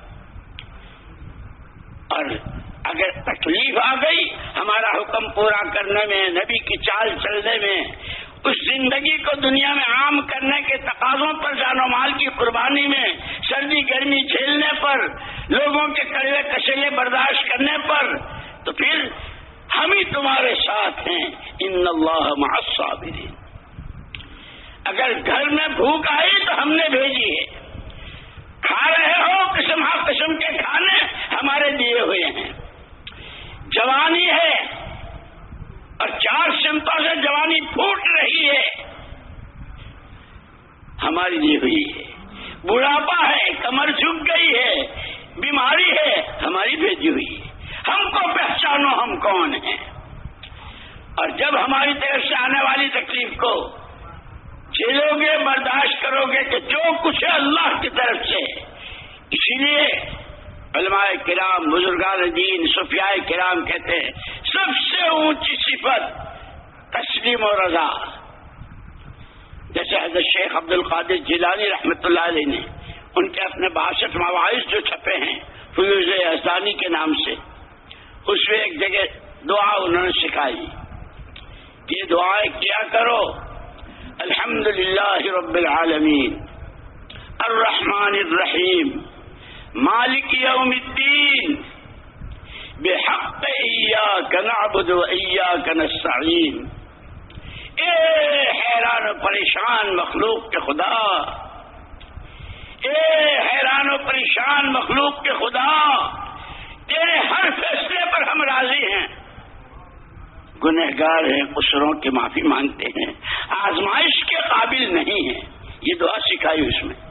اور اگر تکلیف آ گئی ہمارا حکم پورا کرنے میں، نبی کی چال چلنے میں، اس زندگی کو دنیا میں عام کرنے کے تقاضوں پر جان و مال کی قربانی میں، سردی گرمی جھیلنے پر، لوگوں کے کڑوے کشیلے برداشت کرنے پر، تو پھر ہم ہی تمہارے ساتھ ہیں. ان اللہ مع الصابرین. اگر گھر میں بھوک آئی تو ہم نے بھیجی ہے، کھا رہے ہو قسم ہر قسم کے کھانے ہمارے دیے ہوئے ہیں. جوانی ہے اور 4 سمتوں سے جوانی پھوٹ رہی ہے، ہماری دی ہوئی ہے. بڑھاپا ہے، کمر جھک گئی ہے، بیماری ہے، ہماری بھیجی ہوئی ہے. ہم کو پہچانو ہم کون ہیں. اور جب ہماری طرف سے آنے والی تکلیف کو جھیلو گے، برداشت کرو گے کہ جو کچھ ہے اللہ کی طرف سے. اسی لیے علماء کرام، بزرگان دین، صوفیاء کرام کہتے ہیں سب سے اونچی صفت تسلیم و رضا. جیسے حضرت شیخ عبد القادر جیلانی رحمۃ اللہ علیہ نے ان کے اپنے 62 مواعظ جو چھپے ہیں فیوض یزدانی کے نام سے، اس میں ایک جگہ دعا انہوں نے سکھائی کہ یہ دعائیں کیا کرو: الحمدللہ رب العالمین، الرحمن الرحیم، مالک یوم الدین، بحق ایاک نعبد و ایاک نستعین. اے حیران و پریشان مخلوق کے خدا، اے حیران و پریشان مخلوق کے خدا، تیرے ہر فیصلے پر ہم راضی ہیں، گنہگار ہیں، قصوروں کی معافی مانگتے ہیں، آزمائش کے قابل نہیں ہیں. یہ دعا سکھائی اس میں.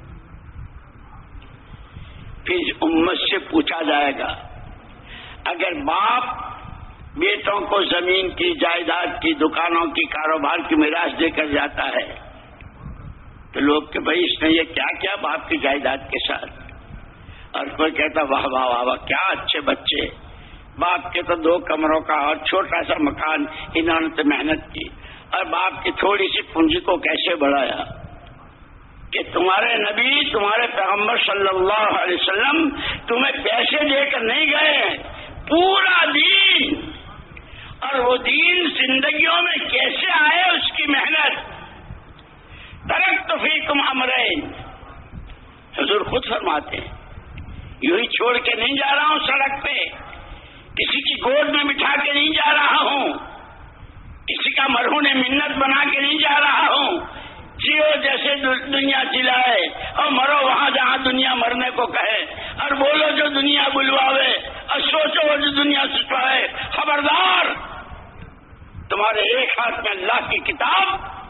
پھر امت سے پوچھا جائے گا، اگر باپ بیٹوں کو زمین کی، جائیداد کی، دکانوں کی، کاروبار کی میراث دے کر جاتا ہے تو لوگ کہ بھائی اس نے یہ کیا کیا باپ کی جائیداد کے ساتھ. اور کوئی کہتا واہ واہ واہ واہ کیا اچھے بچے، باپ کے تو 2 کمروں کا اور چھوٹا سا مکان انہوں نے تو محنت کی، اور باپ کی تھوڑی سی پونجی کو کیسے بڑھایا. کہ تمہارے نبی، تمہارے پیغمبر صلی اللہ علیہ وسلم تمہیں پیسے دے کر نہیں گئے، پورا دین، اور وہ دین زندگیوں میں کیسے آئے اس کی محنت. ترکت فیکم امرین، حضور خود فرماتے ہیں یوں ہی چھوڑ کے نہیں جا رہا ہوں سڑک پہ، کسی کی گود میں بٹھا کے نہیں جا رہا ہوں، کسی کا مرہون منت بنا کے نہیں جا رہا ہوں. جیو جیسے دنیا جلائے اور مرو وہاں جہاں دنیا مرنے کو کہے، اور بولو جو دنیا بلواوے، اور سوچو جو دنیا سوچوائے. خبردار، تمہارے ایک ہاتھ میں اللہ کی کتاب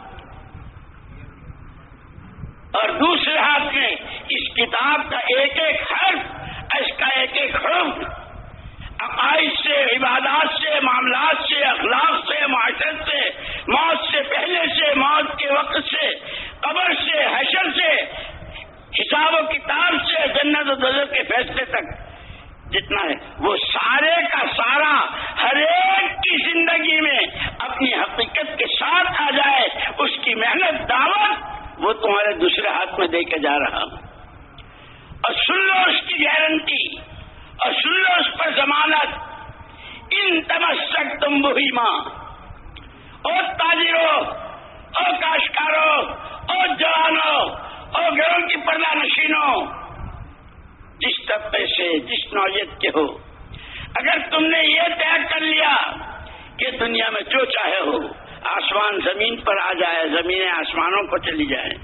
اور دوسرے ہاتھ میں اس کتاب کا ایک ایک حرف، اس کا ایک ایک حرف، عقائد سے، عبادات سے، معاملات سے، اخلاق سے، معاشرت سے، موت سے پہلے سے، موت کے وقت سے، قبر سے، حشر سے، حساب و کتاب سے، جنت و دوزخ کے فیصلے تک جتنا ہے وہ سارے کا سارا ہر ایک کی زندگی میں اپنی حقیقت کے ساتھ آ جائے. اس کی محنت، دعوت وہ تمہارے دوسرے ہاتھ میں دے کے جا رہا ہوں. اور سن لو اس کی گارنٹی، اور سن لو اس پر ضمانت. ان تمسکتم بہما، او تاجروں، او کاشتکاروں، او جوانوں، اور گھروں کی پردہ نشینوں، جس طبقے سے جس نوعیت کے ہو، اگر تم نے یہ طے کر لیا کہ دنیا میں جو چاہے ہو، آسمان زمین پر آ جائے، زمینیں آسمانوں کو چلی جائیں،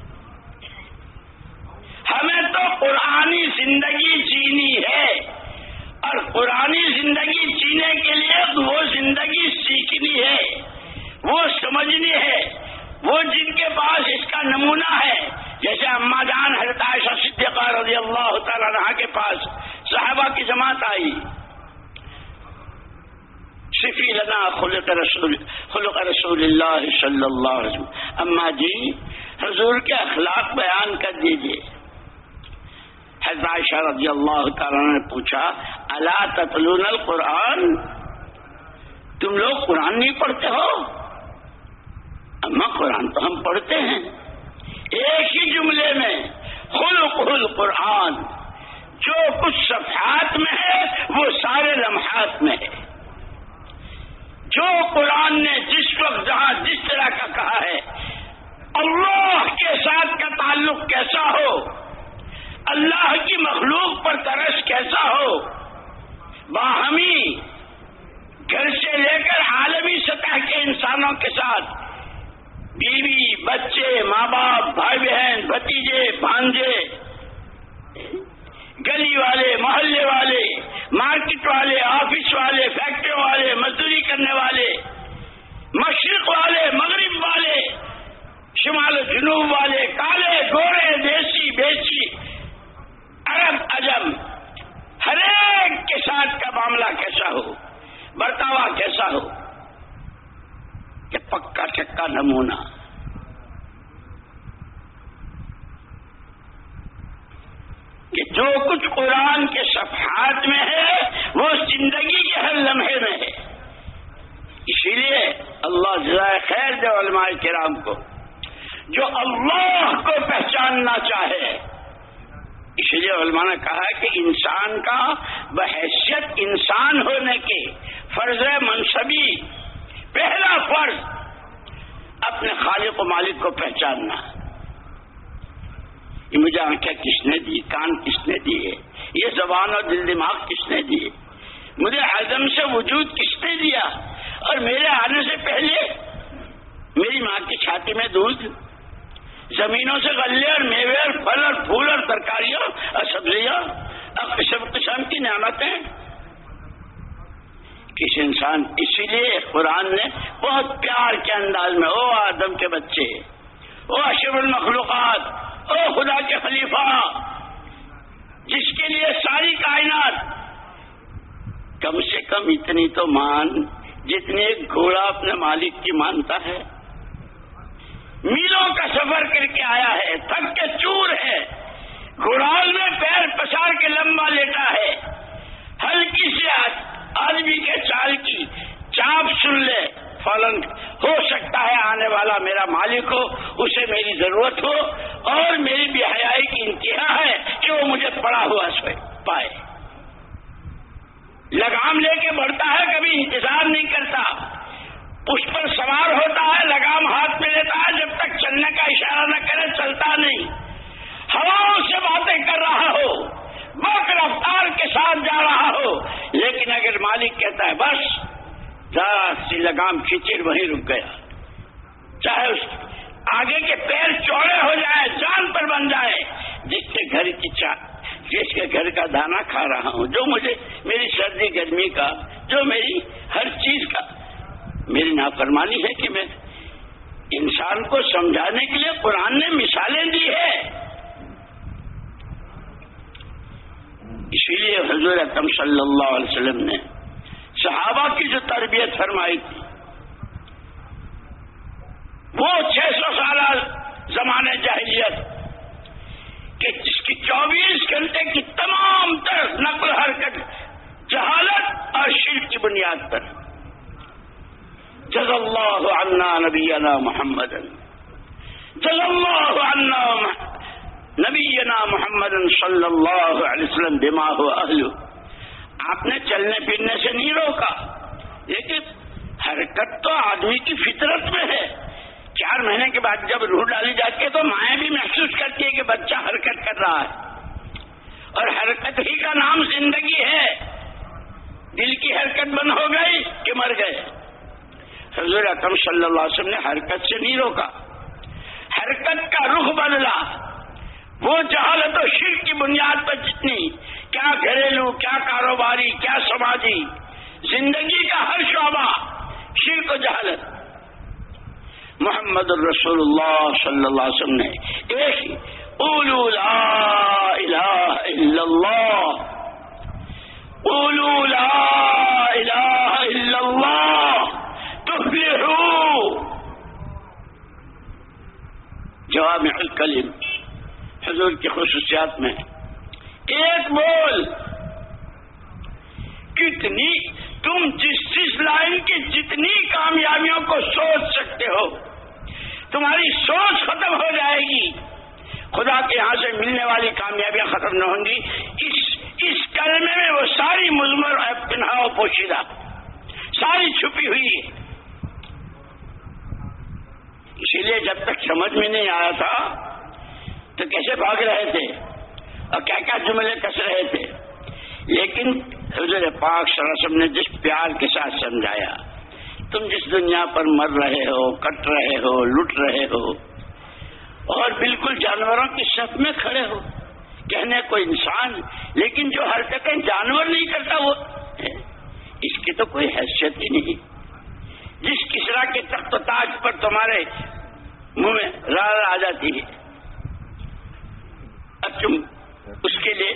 ہمیں تو قرآنی زندگی جینی ہے، اور قرآنی زندگی جینے کے لیے وہ زندگی سیکھنی ہے، وہ سمجھنی ہے، وہ جن کے پاس اس کا نمونہ ہے، جیسے اما جان حضرت عائشہ صدیقہ رضی اللہ تعالی عنہا کے پاس صحابہ کی جماعت آئی، صفی لنا خلق رسول اللہ صلی اللہ علیہ وسلم، اما جی حضور کے اخلاق بیان کر دیجئے۔ حضرت عائشہ رضی اللہ تعالیٰ نے پوچھا الا تتلون القرآن، تم لوگ قرآن نہیں پڑھتے ہو؟ اما قرآن تو ہم پڑھتے ہیں، ایک ہی جملے میں خلق القرآن، جو کچھ صفحات میں ہے وہ سارے لمحات میں ہے، جو قرآن نے جس وقت جہاں جس طرح کا کہا ہے، اللہ کے ساتھ کا تعلق کیسا ہو، اللہ کی مخلوق پر ترس کیسا ہو، باہمی گھر سے لے کر عالمی سطح کے انسانوں کے ساتھ، بیوی بچے ماں باپ بھائی بہن بھتیجے بھانجے، گلی والے محلے والے مارکیٹ والے آفس والے فیکٹری والے مزدوری کرنے والے، مشرق والے مغرب والے، شمال و جنوب والے، کالے گورے دیسی بیچی، عرب عجم، ہر ایک کے ساتھ کا معاملہ کیسا ہو، برتاوا کیسا ہو، کہ پکا چکا نمونہ۔ کہ جو کچھ قرآن کے صفحات میں ہے وہ زندگی کے ہر لمحے میں ہے۔ اسی لیے اللہ جزائے خیر دے علماء کرام کو، جو اللہ کو پہچاننا چاہے، اسی لیے علماء نے کہا کہ انسان کا بحیثیت انسان ہونے کے فرض منصبی پہلا فرض اپنے خالق و مالک کو پہچاننا۔ یہ مجھے آنکھیں کس نے دی، کان کس نے دیے، یہ زبان اور دل دماغ کس نے دیے، مجھے عدم سے وجود کس نے دیا، اور میرے آنے سے پہلے میری ماں کی چھاتی میں دودھ، زمینوں سے غلے اور میوے اور پھل اور پھول اور ترکاریاں اور سبزیاں اور قسم قسم کی نعمتیں کس انسان۔ اسی لیے قرآن نے بہت پیار کے انداز میں، او آدم کے بچے، او اشرف المخلوقات، او خدا کے خلیفہ، جس کے لیے ساری کائنات، کم سے کم اتنی تو مان جتنی ایک گھوڑا اپنے مالک کی مانتا ہے، میلوں کا سفر کر کے آیا ہے، تھک کے چور ہے، گھڑال میں پیر پسار کے لمبا لیٹا ہے، ہلکی سے آدمی کے چال کی چاپ سن لے، فوراً ہو سکتا ہے آنے والا میرا مالک ہو، اسے میری ضرورت ہو، اور میری بے حیائی کی انتہا ہے کہ وہ مجھے پڑا ہوا پائے، لگام لے کے بڑھتا ہے، کبھی انتظار نہیں کرتا، اس پر سوار ہوتا ہے، لگام ہاتھ میں لیتا ہے، جب تک چلنے کا اشارہ نہ کرے چلتا نہیں، ہواؤں سے باتیں کر رہا ہو، بک رفتار کے ساتھ جا رہا ہو، لیکن اگر مالک کہتا ہے بس ذرا سی لگام کھینچے، وہیں رک گیا، چاہے اس آگے کے پیر چوڑے ہو جائے، جان پر بن جائے، جس کے گھر کا دانا کھا رہا ہوں، جو مجھے میری سردی گرمی کا، جو میری ہر چیز کا، میری نافرمانی ہے کہ میں انسان کو سمجھانے کے لیے قرآن نے مثالیں دی ہے۔ اسی لیے حضور اکرم صلی اللہ علیہ وسلم نے صحابہ کی جو تربیت فرمائی تھی، وہ 600 سالہ زمانے جاہلیت کہ جس کی 24 گھنٹے کی تمام تر نقل حرکت جہالت اور شرک کی بنیاد پر، جزا اللہ عنا نبینا محمد، جزا اللہ عنا نبینا محمد صلی اللہ علیہ وسلم بما هو اہلہ۔ آپ نے چلنے پھرنے سے نہیں روکا، لیکن حرکت تو آدمی کی فطرت میں ہے، 4 مہینے کے بعد جب روح ڈالی جاتی ہے تو مائیں بھی محسوس کرتی ہے کہ بچہ حرکت کر رہا ہے، اور حرکت ہی کا نام زندگی ہے۔ دل کی حرکت بند ہو گئی کہ مر گئے۔ حضور اکرم صلی اللہ علیہ وسلم نے حرکت سے نہیں روکا، حرکت کا رخ بدلا۔ وہ جہالت و شرک کی بنیاد پر جتنی کیا گھریلو، کیا کاروباری، کیا سماجی، زندگی کا ہر شعبہ شرک و جہالت، محمد الرسول اللہ صلی اللہ علیہ وسلم نے ایک ہی قولوا لا الہ الا اللہ، قولوا لا الہ الا اللہ تفلحوا، جوامع الکلم حضور کی خصوصیات میں ایک بول کتنی، تم جس لائن کی جتنی کامیابیوں کو سوچ سکتے ہو تمہاری سوچ ختم ہو جائے گی، خدا کے یہاں سے ملنے والی کامیابیاں ختم نہ ہوں گی۔ اس کلمے میں وہ ساری مضمر پنہا و پوشیدہ ساری چھپی ہوئی ہے۔ اسی لیے جب تک سمجھ میں نہیں آیا تھا تو کیسے بھاگ رہے تھے اور کیا کیا جملے کس رہے تھے، لیکن حضور پاک صلی اللہ علیہ وسلم نے جس پیار کے ساتھ سمجھایا، تم جس دنیا پر مر رہے ہو، کٹ رہے ہو، لٹ رہے ہو اور بالکل جانوروں کی صف میں کھڑے ہو، کہنے کو انسان لیکن جو حرکتیں جانور نہیں کرتا وہ اس کی تو کوئی حیثیت ہی نہیں۔ جس کسرا کے تخت و تاج پر تمہارے منہ میں رال آ جاتی ہے، اب تم اس کے لیے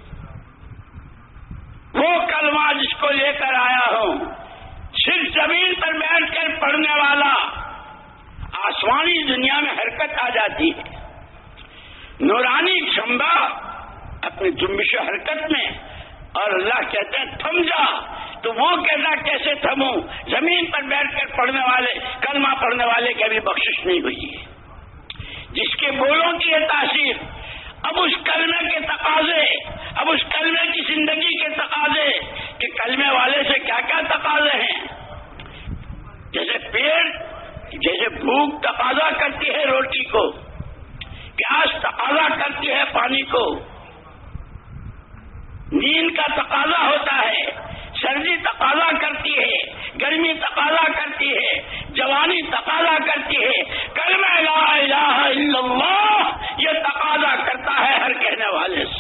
وہ کلمہ جس کو لے کر آیا ہوں، صرف زمین پر بیٹھ کر پڑھنے والا آسمانی دنیا میں حرکت آ جاتی ہے۔ نورانی شمبا اپنی جنبش و حرکت میں، اور اللہ کہتے ہیں تھم جا، تو وہ کہتا کیسے تھموں؟ زمین پر بیٹھ کر پڑھنے والے، کلمہ پڑھنے والے کی ابھی بخشش نہیں ہوئی ہے، جس کے بولوں کی یہ تاثیر، اب اس کلمے کے تقاضے، اب اس کلمے کی زندگی کے تقاضے کہ کلمے والے سے کیا کیا تقاضے ہیں۔ جیسے پیٹ، جیسے بھوک تقاضا کرتی ہے روٹی کو، پیاس تقاضا کرتی ہے پانی کو، نیند کا تقاضا ہوتا ہے، سردی تقاضا کرتی ہے، گرمی تقاضا کرتی ہے، جوانی تقاضا کرتی ہے، کلمہ لا الہ الا اللہ یہ تقاضا کرتا ہے ہر کہنے والے سے،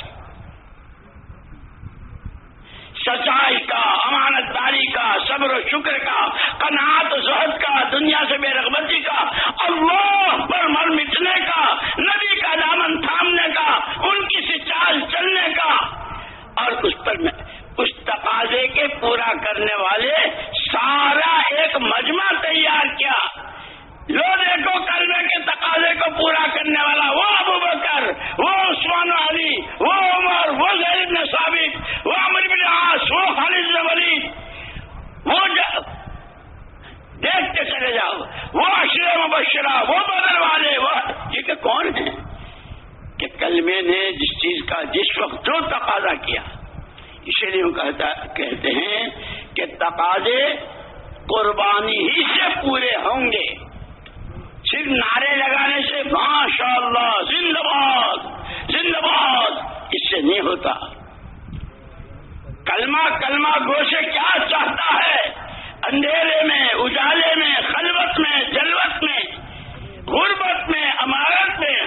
سچائی کا، امانت داری کا، صبر و شکر کا، قناعت و زہد کا، دنیا سے بے رغبتی کا، اللہ پر مر مٹنے کا، نبی کا دامن تھامنے کا، ان کی سی چال چلنے کا، اور اس تقاضے کے پورا کرنے والے سارا ایک مجمع تیار کیا۔ لو دیکھو کلمے کے تقاضے کو پورا کرنے والا وہ ابو بکر، وہ عثمان علی، وہ عمر، وہ زید بن ثابت، وہ عمرو بن عاص، وہ خالد بن ولید، وہ دیکھتے چلے جاؤ، وہ عشرہ مبشرہ، وہ بدر والے، وہ یہ کہ کون ہیں کہ کلمے نے جس چیز کا جس وقت جو تقاضا کیا، اسی لیے کہتے ہیں کہ تقاضے قربانی ہی سے پورے ہوں گے، صرف نعرے لگانے سے ماشاء اللہ زندہ باد زندہ باد اس سے نہیں ہوتا۔ کلمہ گو سے کیا چاہتا ہے؟ اندھیرے میں، اجالے میں، خلوت میں، جلوت میں، غربت میں، امارت میں،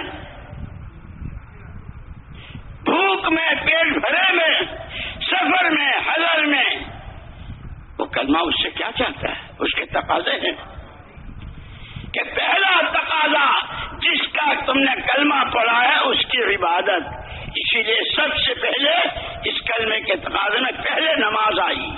بھوک میں، پیٹ بھرے میں، سفر میں، حضر میں، وہ کلمہ اس سے کیا چاہتا ہے؟ اس کے تقاضے ہیں کہ پہلا تقاضا جس کا تم نے کلمہ پڑھا ہے اس کی عبادت، اسی لیے سب سے پہلے اس کلمے کے تقاضے میں پہلے نماز آئی۔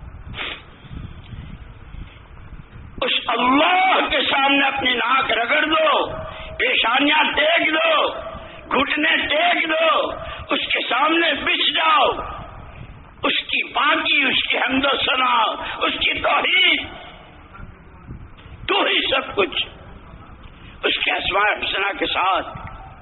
اس اللہ کے سامنے اپنی ناک رگڑ دو، پیشانیاں ٹیک دو، گھٹنے ٹیک دو، اس کے سامنے بچھ جاؤ، اس کی پاکی، اس کی حمد و ثنا، اس کی توحید، تو ہی سب کچھ، اس کے اسماء حسنہ کے ساتھ۔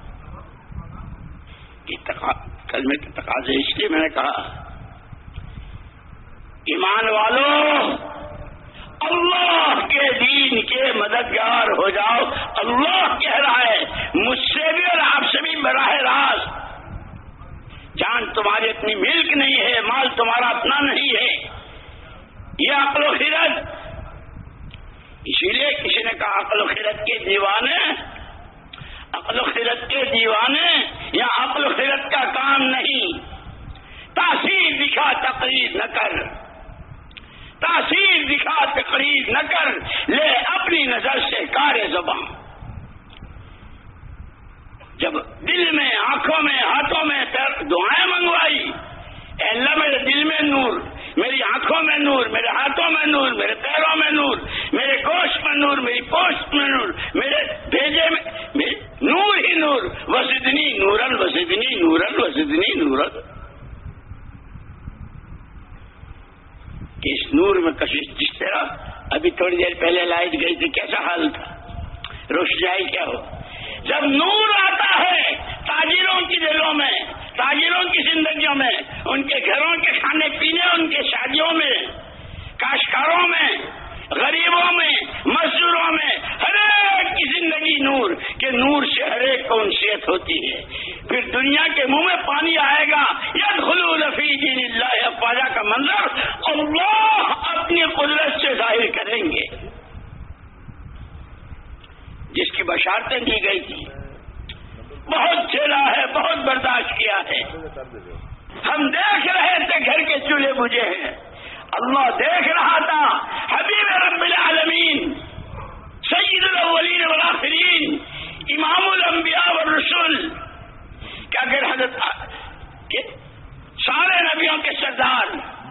یہ کلمے کے تقاضے اس لیے میں نے کہا ایمان والو اللہ کے دین کے مددگار ہو جاؤ. اللہ کہہ رہا ہے مجھ سے بھی اور آپ سے بھی براہ راست. جان تمہاری اپنی ملک نہیں ہے، مال تمہارا اپنا نہیں ہے، یہ عقل و خرد. اسی لیے کسی نے کہا عقل و خرد کے دیوانے، عقل و خرد کے دیوانے یا عقل و خرد کا کام نہیں. تاثیر دکھا تقریر نہ کر، تاثیر دکھا تقریر نہ کر، لے اپنی نظر سے کار زبان. جب دل میں، آنکھوں میں، ہاتھوں میں دعائیں منگوائی، اے اللہ میرے دل میں نور، میری آنکھوں میں نور، میرے ہاتھوں میں نور، میرے پیروں میں نور، میرے گوشت میں نور، میری پوست میں نور، میرے بھیجے میں نور ہی نور. وزدنی نورن وزدنی نورن وزدنی نورن. کہ اس نور میں کشش، جس طرح ابھی تھوڑی دیر پہلے لائٹ گئی تھی کیسا حال تھا، روشنائی کیا ہو. جب نور آتا ہے تاجروں کی دلوں میں، تاجروں کی زندگیوں میں، ان کے گھروں کے کھانے پینے، ان کے شادیوں میں، کاشتکاروں میں، غریبوں میں، مزدوروں میں، ہر ایک کی زندگی نور کہ نور سے ہر ایک کو انسیت ہوتی ہے. پھر دنیا کے منہ میں پانی آئے گا. یدخلون فی دین اللہ افواجا کا منظر اللہ اپنی قدرت سے ظاہر کریں گے، جس کی بشارتیں دی گئی تھی. بہت جھیلا ہے، بہت برداشت کیا ہے. ہم دیکھ رہے تھے گھر کے چولہے بجھے ہیں، اللہ دیکھ رہا تھا. حبیب رب العالمین، سید الاولین والآخرین، امام الانبیاء والرسل، کہ اگر حضرت سارے نبیوں کے سردار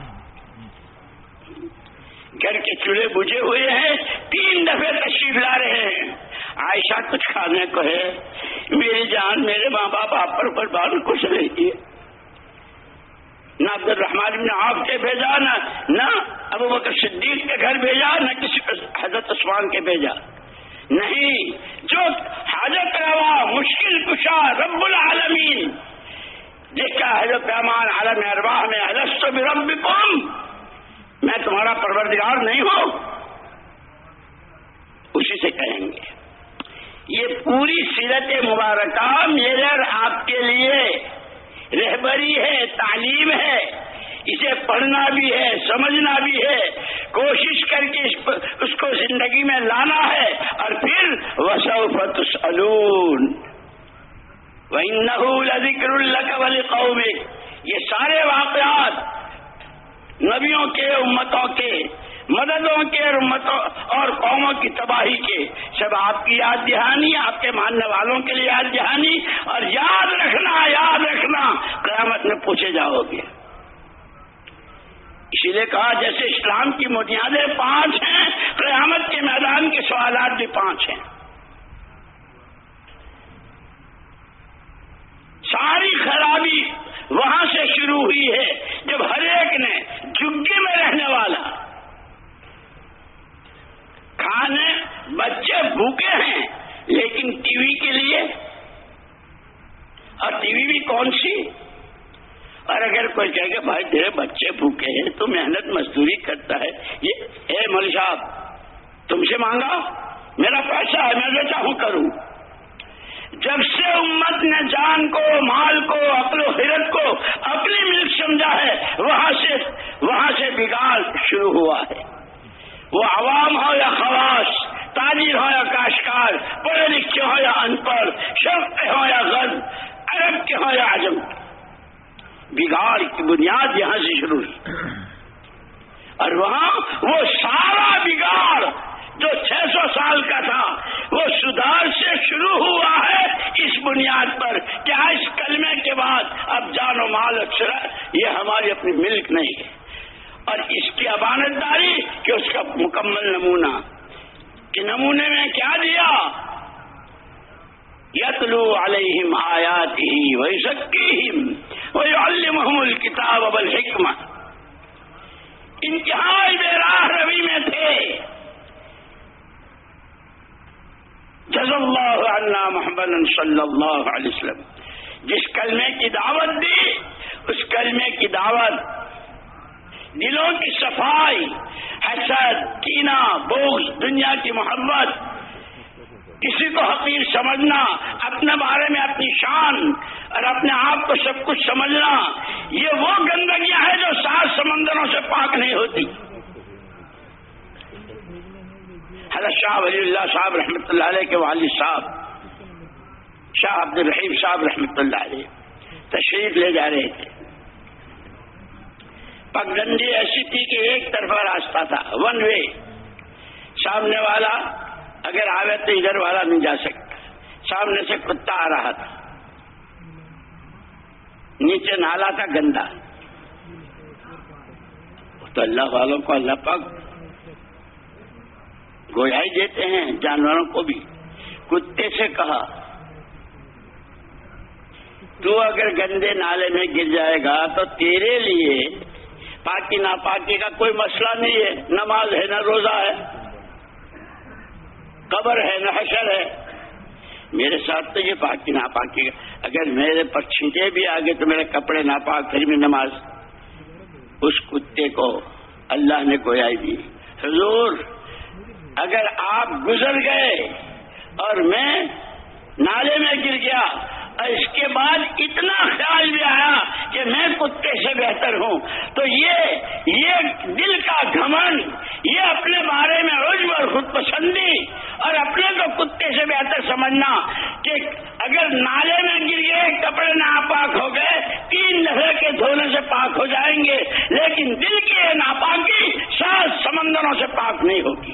گھر کے چولہے بجھے ہوئے ہیں، 3 دفعے تشریف لا رہے ہیں. عائشہ کچھ کھانے کو ہے؟ میری جان میرے ماں باپ آپ پر قربان کچھ نہیں کیے. نہ عبد الرحمن بن عوف کے بھیجا، نہ ابو بکر صدیق کے گھر بھیجا، نہ کسی حضرت عثمان کے بھیجا. نہیں، جو حاجت روا مشکل کشا رب العالمین، جس کا حضرت پیمان عالم ارواح میں الست بربکم، میں تمہارا پروردگار نہیں ہوں، اسی سے کہیں گے. یہ پوری سیرت مبارکہ میرے اور آپ کے لیے رہبری ہے، تعلیم ہے. اسے پڑھنا بھی ہے، سمجھنا بھی ہے، کوشش کر کے اس کو زندگی میں لانا ہے. اور پھر وسوف تسألون وَإِنَّهُ لَذِكْرٌ لَكَ وَلِقَوْمِكَ. یہ سارے واقعات نبیوں کے، امتوں کے، مددوں کے اور امتوں اور قوموں کی تباہی کے، سب آپ کی یاد دہانی، آپ کے ماننے والوں کے لیے یاد دہانی. اور یاد رکھنا قیامت میں پوچھے جاؤ گے. اسی لیے کہا جیسے اسلام کی بنیادیں 5 ہیں، قیامت کے میدان کے سوالات بھی 5 ہیں. ساری خرابی وہاں سے شروع ہوئی ہے جب ہر ایک نے جھگی میں رہنے والا، کھانے بچے بھوکے ہیں لیکن ٹی وی کے لیے، اور ٹی وی بھی کون سی. اور اگر کوئی کہے کہ بھائی تیرے بچے بھوکے ہیں تو محنت مزدوری کرتا ہے، یہ اے مولوی صاحب تم سے مانگا، میرا پیسہ ہے، میں جو چاہوں کروں. جب سے امت نے جان کو، مال کو، عقل و خرد کو اپنی ملک سمجھا ہے، وہاں سے بگاڑ شروع ہوا ہے. وہ عوام ہو یا خواص، تاجر ہو یا کاشتکار، پڑھے لکھے ہو یا ان پڑھ، شرق کے ہو یا غرب، عرب کے ہو یا عجم، بگاڑ کی بنیاد یہاں سے شروع ہوئی. اور وہاں وہ سارا بگاڑ جو 600 سال کا تھا وہ سدھار سے شروع ہوا ہے اس بنیاد پر کہ اس کلمے کے بعد اب جان و مال اچھا یہ ہماری اپنی ملک نہیں ہے. اور اس کی امانت داری کہ اس کا مکمل نمونہ، کہ نمونے میں کیا دیا، یتلو علیہم آیاتہ ویزکیہم ویعلمہم الکتاب والحکمہ. انتہائی بے راہ روی میں تھے. جزا اللہ عنا محمد صلی اللہ علیہ وسلم. جس کلمے کی دعوت دی اس کلمے کی دعوت، دلوں کی صفائی، حسد، کینہ، بغض، دنیا کی محبت، کسی کو حقیر سمجھنا، اپنے بارے میں اپنی شان اور اپنے آپ کو سب کچھ سمجھنا، یہ وہ گندگیاں ہیں جو 7 سمندروں سے پاک نہیں ہوتی۔ حضرت شاہ ولی اللہ صاحب رحمۃ اللہ علیہ کے والد صاحب شاہ عبد الرحیم صاحب رحمۃ اللہ علیہ تشریف لے جا رہے تھے۔ پگڈنڈی ایسی تھی کہ ایک طرفہ راستہ تھا، ون وے، سامنے والا اگر آوے تو ادھر والا نہیں جا سکتا، سامنے سے کتا آ رہا تھا، نیچے نالا تھا گندا، تو اللہ والوں کو اللہ پاک گویائی دیتے ہیں، جانوروں کو بھی۔ کتے سے کہا تو اگر گندے نالے میں گر جائے گا تو تیرے لیے پاکی ناپاکی کا کوئی مسئلہ نہیں ہے، نماز ہے نہ روزہ ہے، قبر ہے نہ حشر ہے، میرے ساتھ تو یہ پاکی ناپاکی کا، اگر میرے پر چھینٹے بھی آگے تو میرے کپڑے ناپاک پھر بھی نماز۔ اس کتے کو اللہ نے گویائی دی، حضور اگر آپ گزر گئے اور میں نالے میں گر گیا اور اس کے بعد اتنا خیال بھی آیا کہ میں کتے سے بہتر ہوں، تو یہ دل کا گھمنڈ، یہ اپنے بارے میں عجب اور خود پسندی اور اپنے کو کتے سے بہتر سمجھنا کہ اگر نالے میں گر گئے کپڑے ناپاک ہو گئے 3 دفعے کے دھونے سے پاک ہو جائیں گے، لیکن دل کی یہ ناپاکی 7 سمندروں سے پاک نہیں ہوگی۔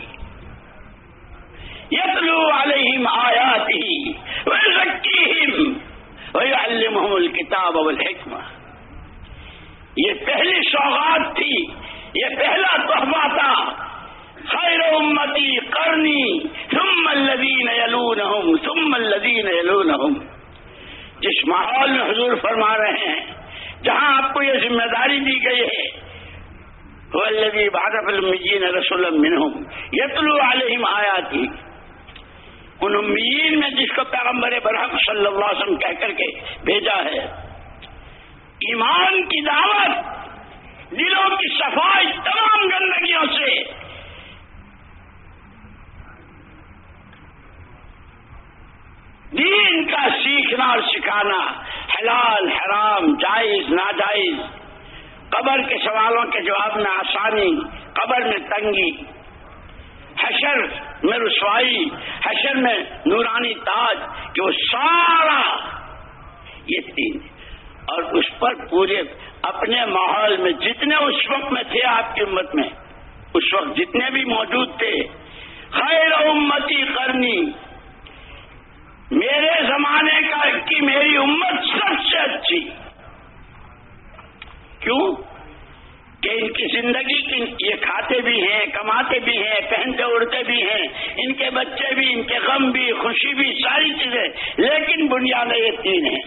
یتلو علیہم آیاتہ ویزکیہم ویعلمہم الکتاب والحکمہ، یہ پہلی سوغات تھی، یہ پہلا تحفہ تھا۔ خیر امتی قرنی ثم الذین یلونہم ثم الذین یلونہم، جس ماحول میں حضور فرما رہے ہیں، جہاں آپ کو یہ ذمہ داری دی گئی ہے، هو الذی بعث فی الامیین رسولا منہم یتلو علیہم آیاتہ، ان امیین میں جس کو پیغمبر برحق صلی اللہ علیہ وسلم کہہ کر کے بھیجا ہے، ایمان کی دعوت، دلوں کی صفائی تمام گندگیوں سے، دین کا سیکھنا اور سکھانا، حلال حرام جائز ناجائز، قبر کے سوالوں کے جواب میں آسانی، قبر میں تنگی، حشر میں رسوائی، حشر میں نورانی تاج، کہ وہ سارا یہ 3، اور اس پر پورے اپنے ماحول میں جتنے اس وقت میں تھے آپ کی امت میں، اس وقت جتنے بھی موجود تھے، خیر امتی قرنی، میرے زمانے کی میری امت سب سے اچھی، کیوں کہ ان کی زندگی کی یہ کھاتے بھی ہیں، کماتے بھی ہیں، پہنتے اڑتے بھی ہیں، ان کے بچے بھی، ان کے غم بھی، خوشی بھی، ساری چیزیں، لیکن بنیاد یہ 3 ہیں،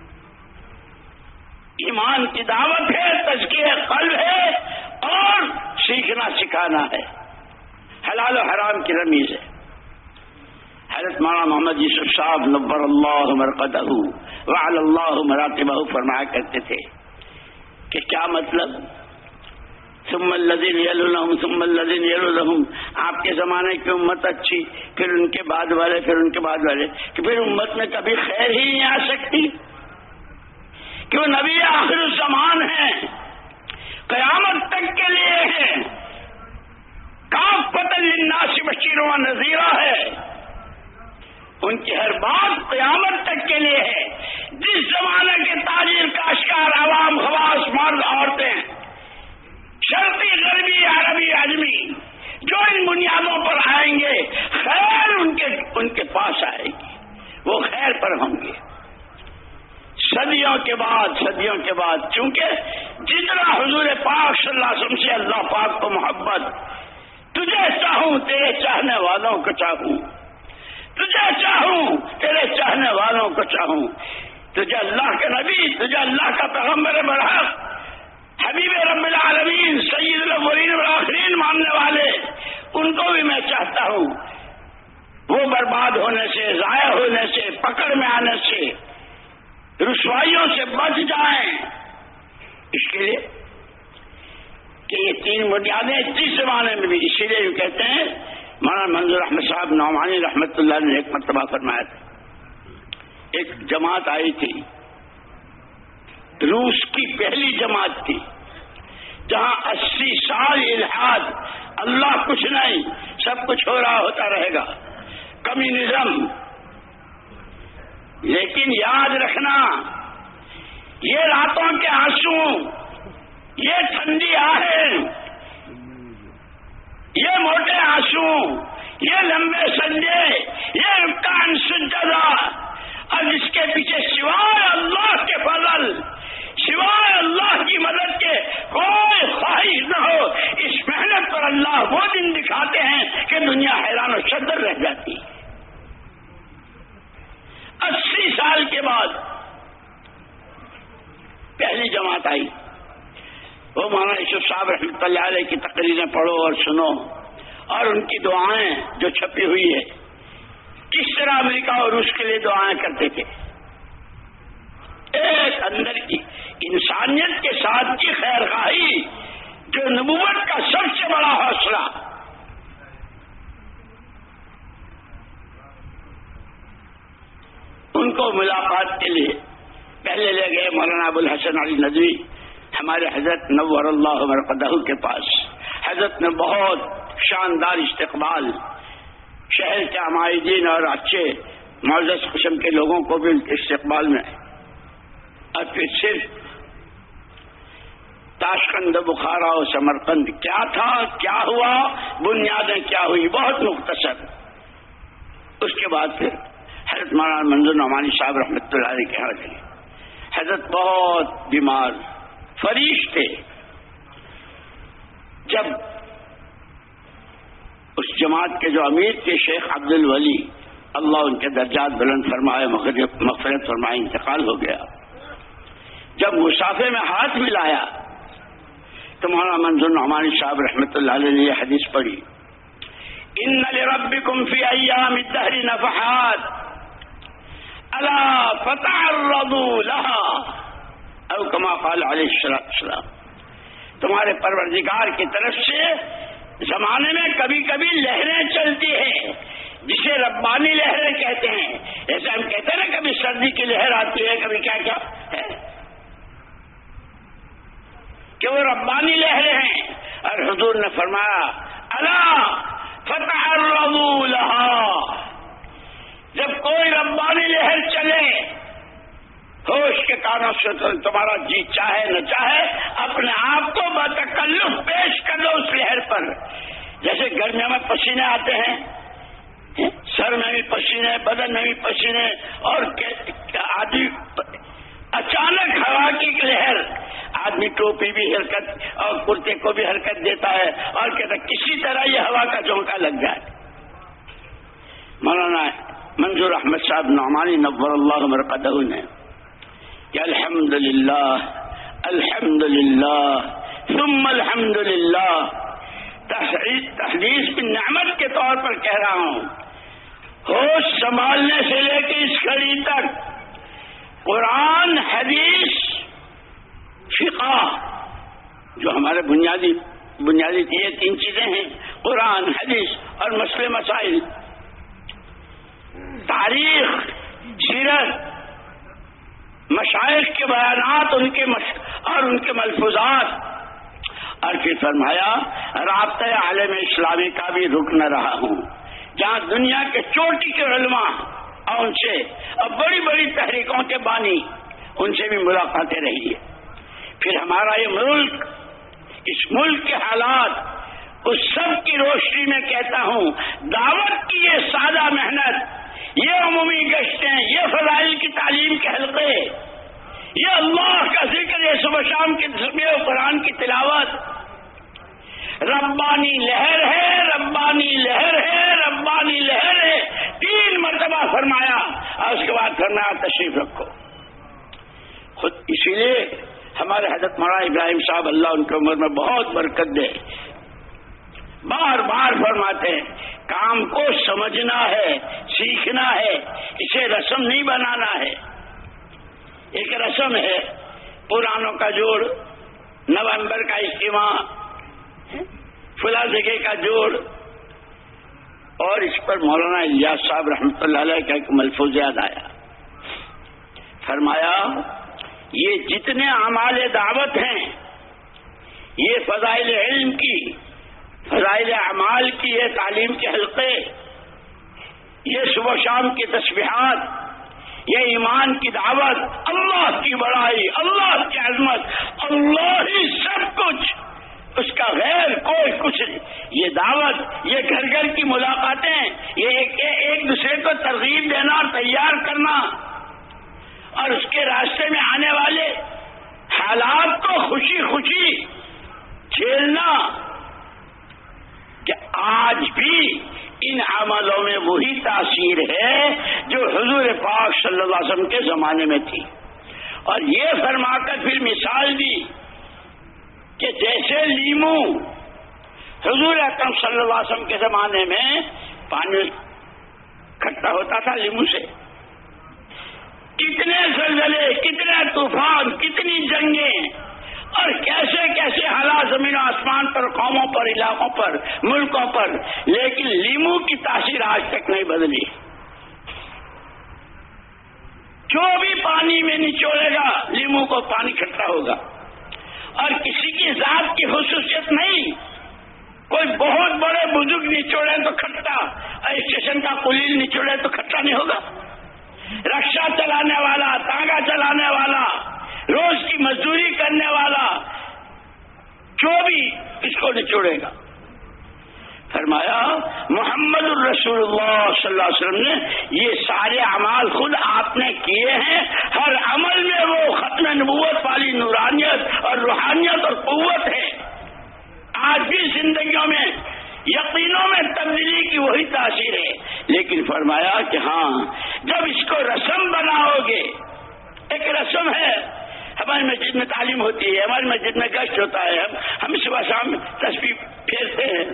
ایمان کی دعوت ہے، تزکیہ قلب ہے، اور سیکھنا سکھانا ہے، حلال و حرام کی رمیز ہے۔ حضرت مولانا محمد یوسف صاحب نور اللہ مرقدہ وعلی اللہ مراتبہ فرمایا کرتے تھے کہ کیا مطلب، ثم الذین یلونہم ثم الذین یلونہم، آپ کے زمانے کی امت اچھی، پھر ان کے بعد والے، پھر ان کے بعد والے، کہ پھر امت میں کبھی خیر ہی نہیں آ سکتی، کہ وہ نبی آخر الزمان ہیں، قیامت تک کے لیے ہیں، کافۃ للناس بشیرا و نذیرا ہے، ان کی ہر بات قیامت تک کے لیے ہے۔ جس زمانے کے تاجر کاشتکار عوام خواص مرد عورتیں، شرقی غربی عربی عجمی، جو ان بنیادوں پر آئیں گے، خیر ان کے پاس آئے گی، وہ خیر پر ہوں گے۔ صدیوں کے بعد چونکہ جتنا حضور پاک صلی اللہ علیہ وسلم سے اللہ پاک کو محبت، تجھے چاہوں تیرے چاہنے والوں کو چاہوں، تجھے چاہوں تیرے چاہنے والوں کو چاہوں، تجھے اللہ کے نبی، تجھے اللہ کا پیغمبر برحق، حبیب رب العالمین، سید الاولین والآخرین ماننے والے، ان کو بھی میں چاہتا ہوں، وہ برباد ہونے سے، ضائع ہونے سے، پکڑ میں آنے سے، رسوائیوں سے بچ جائیں، اس کے لیے کہ یہ تین بنیادیں تیسرے زمانے میں بھی. اسی لیے کہتے ہیں مولانا منظور احمد صاحب نعمانی رحمت اللہ نے ایک مرتبہ فرمایا تھا, ایک جماعت آئی تھی, روس کی پہلی جماعت تھی, جہاں 80 سال الحاد, اللہ کچھ نہیں, سب کچھ ہو رہا ہوتا رہے گا, کمیونزم. لیکن یاد رکھنا, یہ راتوں کے آنسو, یہ ٹھنڈی آہیں, یہ موٹے آنسو, یہ لمبے سنجے, یہ رکان سجدہ, اور جس کے پیچھے سوائے اللہ کے فضل, سوائے اللہ کی مدد کے کوئی خواہش نہ ہو, اس محنت پر اللہ وہ دن دکھاتے ہیں کہ دنیا حیران و شدر رہ جاتی. 80 سال کے بعد پہلی جماعت آئی. وہ مولانا یوسف صاحب رحمۃ اللہ علیہ کی تقریریں پڑھو اور سنو, اور ان کی دعائیں جو چھپی ہوئی ہے, کس طرح امریکہ اور روس کے لیے دعائیں کرتے تھے. ایک اندر کی انسانیت کے ساتھ کی خیر خواہی, جو نبوت کا سب سے بڑا حوصلہ. ان کو ملاقات کے لیے پہلے لے گئے مولانا ابو الحسن علی ندوی, ہمارے حضرت نور اللہ مرقدہ کے پاس. حضرت نے بہت شاندار استقبال, شہر کے عمائدین اور اچھے معزز قسم کے لوگوں کو بھی استقبال میں, اور پھر صرف تاشقند, بخارا اور سمرقند کیا تھا, کیا ہوا, بنیادیں کیا ہوئی, بہت مختصر. اس کے بعد پھر حضرت مولانا منظور نعمانی صاحب رحمۃ اللہ علیہ کے یہاں گئے. حضرت بہت بیمار فریش تھے. جب اس جماعت کے جو امیر تھے شیخ عبد الولی, اللہ ان کے درجات بلند فرمائے, مغفرت فرمائے, انتقال ہو گیا. جب مسافے میں ہاتھ ملایا تو مولانا منظور نعمانی صاحب رحمۃ اللہ علیہ نے یہ حدیث پڑھی, ان لربکم فی ایام الدہر نفحات الا فتعرضوا لها, او کما قال علیہ السلام. تمہارے پروردگار کی طرف سے زمانے میں کبھی کبھی لہریں چلتی ہیں, جسے ربانی لہریں کہتے ہیں. جیسے ہم کہتے ہیں نا کبھی سردی کی لہر آتی ہے, کبھی کیا کیا ہے, کہ وہ ربانی لہریں ہیں. اور حضور نے فرمایا الا فتعرضوا لها, جب کوئی ربانی لہر چلے, ہوش کے کانوں سے تمہارا جی چاہے نہ چاہے اپنے آپ کو بتکلف پیش کر دو اس لہر پر. جیسے گرمیوں میں پسینے آتے ہیں, سر میں بھی پسینے, بدن میں بھی پسینے, اور آدمی اچانک ہوا کی لہر, آدمی ٹوپی بھی حرکت اور کرتے کو بھی حرکت دیتا ہے, اور کہتا کسی طرح یہ ہوا کا جھونکا لگ جائے. مولانا منظور احمد صاحب نعمانی نور اللہ مرقدہ نے کہ الحمدللہ الحمدللہ ثم الحمدللہ, تحدیث کی نعمت کے طور پر کہہ رہا ہوں, ہوش سنبھالنے سے لے کے اس گھڑی تک قرآن, حدیث, فقہ, جو ہمارے بنیادی یہ 3 چیزیں ہیں, قرآن, حدیث اور مسئلے مسائل, تاریخ, سیرت, مشائخ کے بیانات, اور ان کے ملفوظات, اور پھر فرمایا رابطہ عالم اسلامی کا بھی رکن رہا ہوں, جہاں دنیا کے چوٹی کے علماء اور ان سے, اور بڑی بڑی تحریکوں کے بانی, ان سے بھی ملاقاتیں رہی ہے. پھر ہمارا یہ ملک, اس ملک کے حالات, اس سب کی روشنی میں کہتا ہوں, دعوت کی یہ سادہ محنت, یہ عمومی گشتیں, یہ فضائل کی تعلیم کے حلقے, یہ اللہ کا ذکر, یہ صبح شام کی تصویر و قرآن کی تلاوت, ربانی لہر ہے, ربانی لہر ہے, ربانی لہر ہے, 3 مرتبہ فرمایا, اور اس کے بعد فرمایا تشریف رکھو. خود اسی لیے ہمارے حضرت مولانا ابراہیم صاحب اللہ ان کی عمر میں بہت برکت دے, بار بار فرماتے ہیں کام کو سمجھنا ہے, سیکھنا ہے, اسے رسم نہیں بنانا ہے. ایک رسم ہے پرانوں کا جوڑ, نومبر کا اجتماع, فلاں جگہ کا جوڑ. اور اس پر مولانا الیاس صاحب رحمۃ اللہ علیہ کا ایک ملفوظ یاد آیا. فرمایا یہ جتنے اعمال دعوت ہیں، یہ فضائل علم کی، فضائل اعمال کی، یہ تعلیم کے حلقے، یہ صبح و شام کی تسبیحات، یہ ایمان کی دعوت، اللہ کی بڑائی، اللہ کی عظمت، اللہ ہی سب کچھ، اس کا غیر کوئی کچھ نہیں. یہ دعوت، یہ گھر گھر کی ملاقاتیں، یہ ایک دوسرے کو ترغیب دینا اور تیار کرنا، اور اس کے راستے میں آنے والے حالات کو خوشی خوشی جھیلنا، کہ آج بھی ان عملوں میں وہی تاثیر ہے جو حضور پاک صلی اللہ علیہ وسلم کے زمانے میں تھی. اور یہ فرما کر پھر مثال دی کہ جیسے لیمو حضور اکرم صلی اللہ علیہ وسلم کے زمانے میں پانی کھٹا ہوتا تھا لیمو سے، کتنے زلزلے، کتنے طوفان، کتنی جنگیں، اور کیسے کیسے حالات زمین و آسمان پر، قوموں پر، علاقوں پر، ملکوں پر، لیکن لیمو کی تاثیر آج تک نہیں بدلی. جو بھی پانی میں نچوڑے گا لیمو کو پانی کھٹا ہوگا. اور کسی کی ذات کی خصوصیت نہیں، کوئی بہت بڑے بزرگ نچوڑے تو کھٹا، اسٹیشن کا قلیل نچوڑے تو کھٹا نہیں ہوگا. رکشہ چلانے والا، تانگا چلانے والا، روز کی مزدوری کرنے والا، جو بھی اس کو نچوڑے گا. فرمایا محمد الرسول اللہ صلی اللہ علیہ وسلم نے یہ سارے اعمال خود آپ نے کیے ہیں. ہر عمل میں وہ ختم نبوت والی نورانیت اور روحانیت اور قوت ہے. آج بھی زندگیوں میں، یقینوں میں تبدیلی کی وہی تاثیر ہے. لیکن فرمایا کہ ہاں جب اس کو رسم بناؤ گے، ایک رسم ہے، ہماری مسجد میں تعلیم ہوتی ہے، ہماری مسجد میں گشت ہوتا ہے، ہم صبح شام تسبیح پھیرتے ہیں.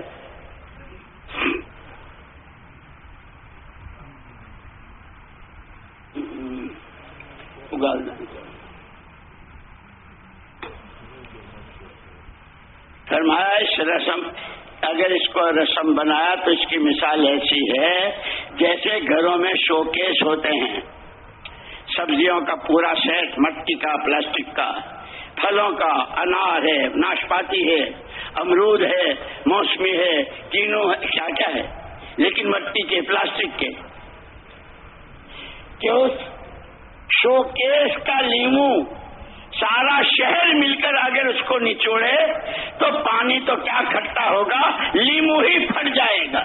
فرمایا اس رسم، اگر اس کو رسم بنایا تو اس کی مثال ایسی ہے جیسے گھروں میں شوکیس ہوتے ہیں، سبزیوں کا پورا سیٹ، مٹی کا، پلاسٹک کا، پھلوں کا، انار ہے، ناشپاتی ہے، امرود ہے، موسمی ہے، کینو ہے، کیا کیا ہے، لیکن مٹی کے، پلاسٹک کے. کہ اس شوکیس کا لیمو سارا شہر مل کر اگر اس کو نچوڑے تو پانی تو کیا کھٹا ہوگا، لیمو ہی پھٹ جائے گا.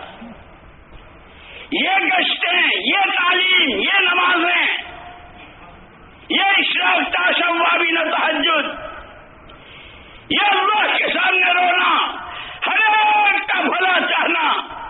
یہ گشتیں، یہ تعلیم، یہ نمازیں، یہ اشراق تاشوابین تہجد، یہ اللہ کے سامنے رونا، ہر ایک کا بھلا چاہنا،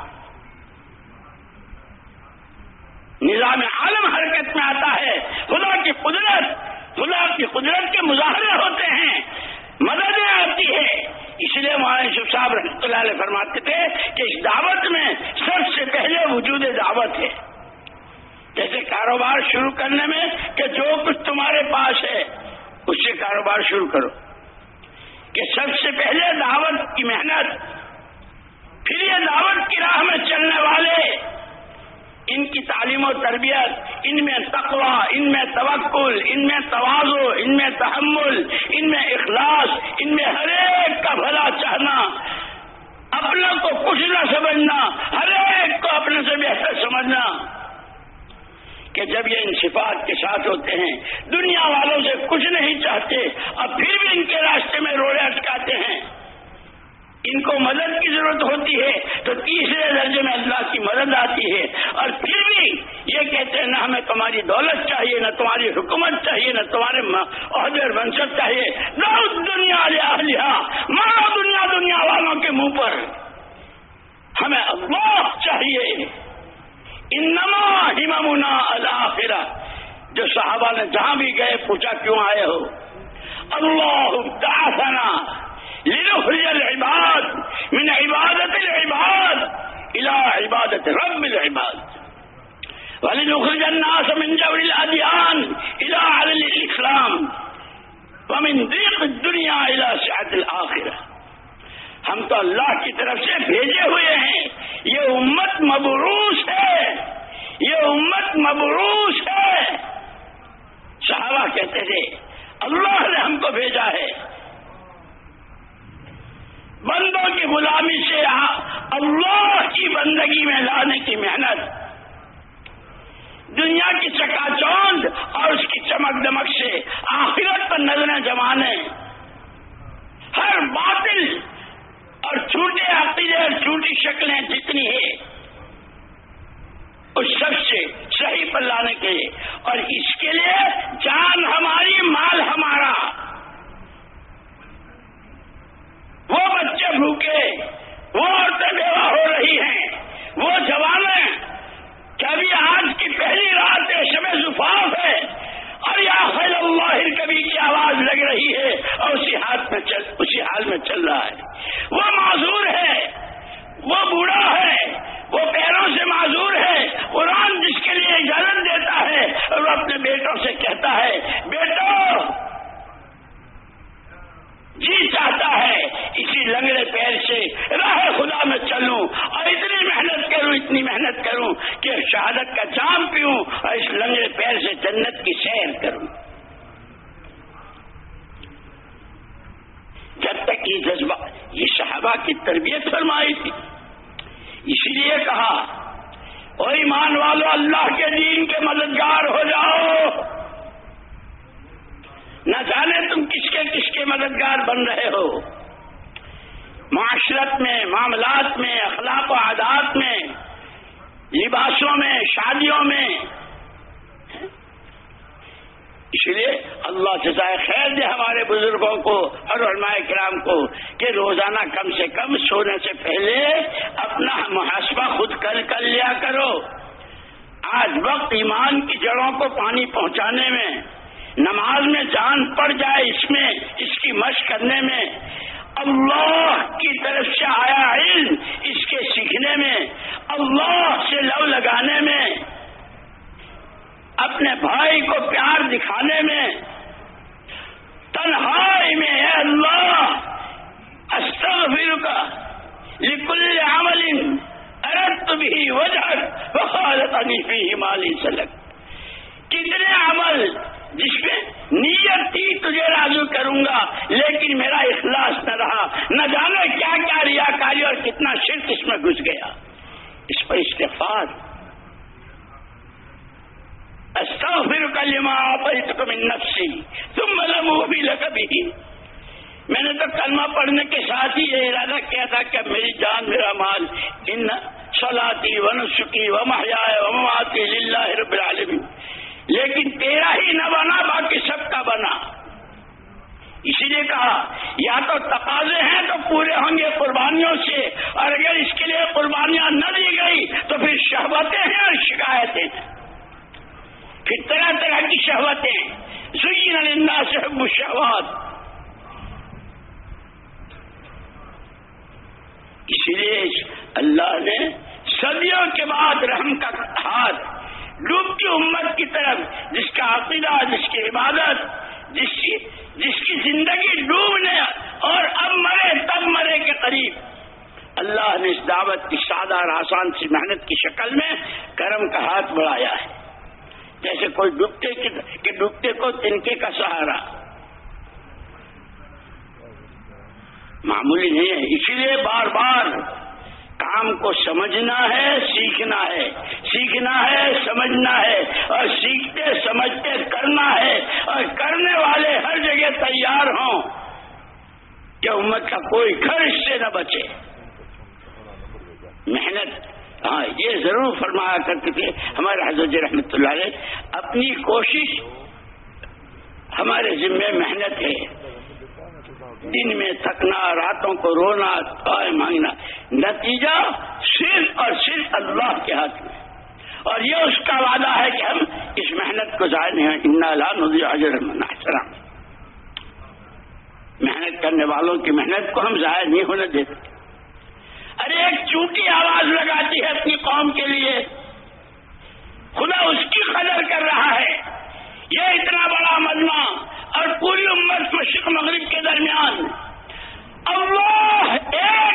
نظام عالم حرکت میں آتا ہے. خدا کی قدرت کے مظاہرے ہوتے ہیں، مددیں آتی ہے. اس لیے مولانا یوسف صاحب رحمۃ اللہ علیہ فرماتے تھے کہ اس دعوت میں سب سے پہلے وجود دعوت ہے. جیسے کاروبار شروع کرنے میں کہ جو کچھ تمہارے پاس ہے اس سے کاروبار شروع کرو، کہ سب سے پہلے دعوت کی محنت، پھر یہ دعوت کی راہ میں چلنے والے، ان کی تعلیم و تربیت، ان میں تقوی، ان میں توکل، ان میں تواضع، ان میں تحمل، ان میں اخلاص، ان میں ہر ایک کا بھلا چاہنا، اپنا کو کچھ نہ سمجھنا، ہر ایک کو اپنے سے بہتر سمجھنا. کہ جب یہ ان صفات کے ساتھ ہوتے ہیں، دنیا والوں سے کچھ نہیں چاہتے، اور پھر بھی ان کے راستے میں روڑے اٹکاتے ہیں، ان کو مدد کی ضرورت ہوتی ہے تو تیسرے درجے میں اللہ کی مدد آتی ہے، اور پھر بھی یہ کہتے ہیں نہ ہمیں تمہاری دولت چاہیے، نہ تمہاری حکومت چاہیے، نہ تمہارے عہدے اور منصب چاہیے. نہ دنیا لہا، مارو دنیا والوں کے منہ پر، ہمیں اللہ چاہیے. انما ہممنا الآخرہ. جو صحابہ نے جہاں بھی گئے پوچھا کیوں آئے ہو، اللہ بعثنا لنخرج العباد من عبادت العباد الى عبادت رب العباد ولنخرج الناس من جور الادیان الى عدل الاسلام ومن ضيق الدنيا الى سعة الآخرة. ہم تو اللہ کی طرف سے بھیجے ہوئے ہیں، یہ امت مبعوث ہے، یہ امت مبعوث ہے۔ صحابہ کہتے تھے اللہ نے ہم کو بھیجا ہے، بندوں کی غلامی سے اللہ کی بندگی میں لانے کی محنت، دنیا کی چکا چوند اور اس کی چمک دمک سے آخرت پر نظریں جمانے، ہر باطل اور چھوٹے عقیدے اور چھوٹی شکلیں جتنی ہیں اس سب سے صحیح پر لانے کے لیے، اور اس کے لیے جان ہماری مال ہمارا، وہ بچے بھوکے، وہ عورتیں بیوہ ہو رہی ہیں، وہ جوانیں کہ ابھی آج کی پہلی رات شب زفاف ہے اور یا خیل اللہ کبھی کی آواز لگ رہی ہے اور اسی حال میں چل رہا ہے، وہ معذور ہے، وہ بوڑھا ہے، وہ پیروں سے معذور ہے، قرآن جس کے لیے اجازت دیتا ہے اور وہ اپنے بیٹوں سے کہتا ہے بیٹو جی چاہتا ہے اسی لنگڑے پیر سے راہ خدا میں چلوں اور اتنی محنت کروں کہ شہادت کا جام پیوں اور اس لنگڑے پیر سے جنت کی سیر کروں۔ جب تک یہ جذبہ، یہ صحابہ کی تربیت فرمائی تھی، اسی لیے کہا او ایمان والو اللہ کے دین کے مددگار ہو جاؤ، نہ جانے تم کس کے مددگار بن رہے ہو، معاشرت میں، معاملات میں، اخلاق و عادات میں، لباسوں میں، شادیوں میں۔ اس لیے اللہ جزائے خیر دے ہمارے بزرگوں کو اور علماء کرام کو کہ روزانہ کم سے کم سونے سے پہلے اپنا محاسبہ خود کر لیا کرو۔ آج وقت ایمان کی جڑوں کو پانی پہنچانے میں، نماز میں جان پڑ جائے اس کی مشق کرنے میں، اللہ کی طرف سے آیا علم اس کے سیکھنے میں، اللہ سے لو لگانے میں، اپنے بھائی کو پیار دکھانے میں، تنہائی میں اے اللہ استغفرک لکل عمل اردت به وجهک وخالطنی فیہ ما لیس لک، کتنے عمل جس میں نیت تھی تجھے راضی کروں گا لیکن میرا اخلاص نہ رہا، نہ جانے کیا کیا ریاکاری اور کتنا شرک اس میں گھس گیا۔ اس پر استغفار، استغفرک لما اعطیتک من نفسی ثم لم اوفی لک بہ، میں نے تو کلمہ پڑھنے کے ساتھ ہی یہ ارادہ کیا تھا کہ میری جان میرا مال ان صلاتی و نسکی و محیای و مماتی للہ رب العالمین، لیکن تیرا ہی نہ بنا باقی سب کا بنا۔ اسی لیے کہا یا تو تقاضے ہیں تو پورے ہوں گے قربانیوں سے، اور اگر اس کے لیے قربانیاں نہ دی گئی تو پھر شہوتیں ہیں اور شکایتیں ہیں، پھر طرح طرح کی شہوتیں، زین للناس حب الشہوات۔ اسی لیے اللہ نے صدیوں کے بعد رحم کا ہاتھ ڈوبتی امت کی طرف، جس کا عقیدہ، جس کی عبادت، جس کی زندگی ڈوبنے اور اب مرے تب مرے کے قریب، اللہ نے اس دعوت کی سادہ اور آسان سی محنت کی شکل میں کرم کا ہاتھ بڑھایا ہے، جیسے کوئی ڈوبتے کو تنکے کا سہارا، معمولی نہیں ہے۔ اسی لیے بار بار کام کو سمجھنا ہے، سیکھنا ہے، سیکھنا ہے، سمجھنا ہے، اور سیکھتے سمجھتے کرنا ہے، اور کرنے والے ہر جگہ تیار ہوں کہ امت کا کوئی گھر اس سے نہ بچے۔ محنت، ہاں یہ ضرور فرمایا کرتے تھے ہمارے حضرت جی رحمۃ اللہ علیہ، اپنی کوشش ہمارے ذمے محنت ہے، دن میں تھکنا، راتوں کو رونا، دعائیں مانگنا، نتیجہ صرف اور صرف اللہ کے ہاتھ میں، اور یہ اس کا وعدہ ہے کہ ہم اس محنت کو ضائع نہیں، انا لا نضيع اجر من احسن، محنت کرنے والوں کی محنت کو ہم ضائع نہیں ہونے دیتے۔ ارے ایک چونٹی آواز لگاتی ہے اپنی قوم کے لیے، خدا اس کی قدر کر رہا ہے۔ یہ اتنا بڑا مجمع اور پوری امت مشرق مغرب کے درمیان اللہ ایک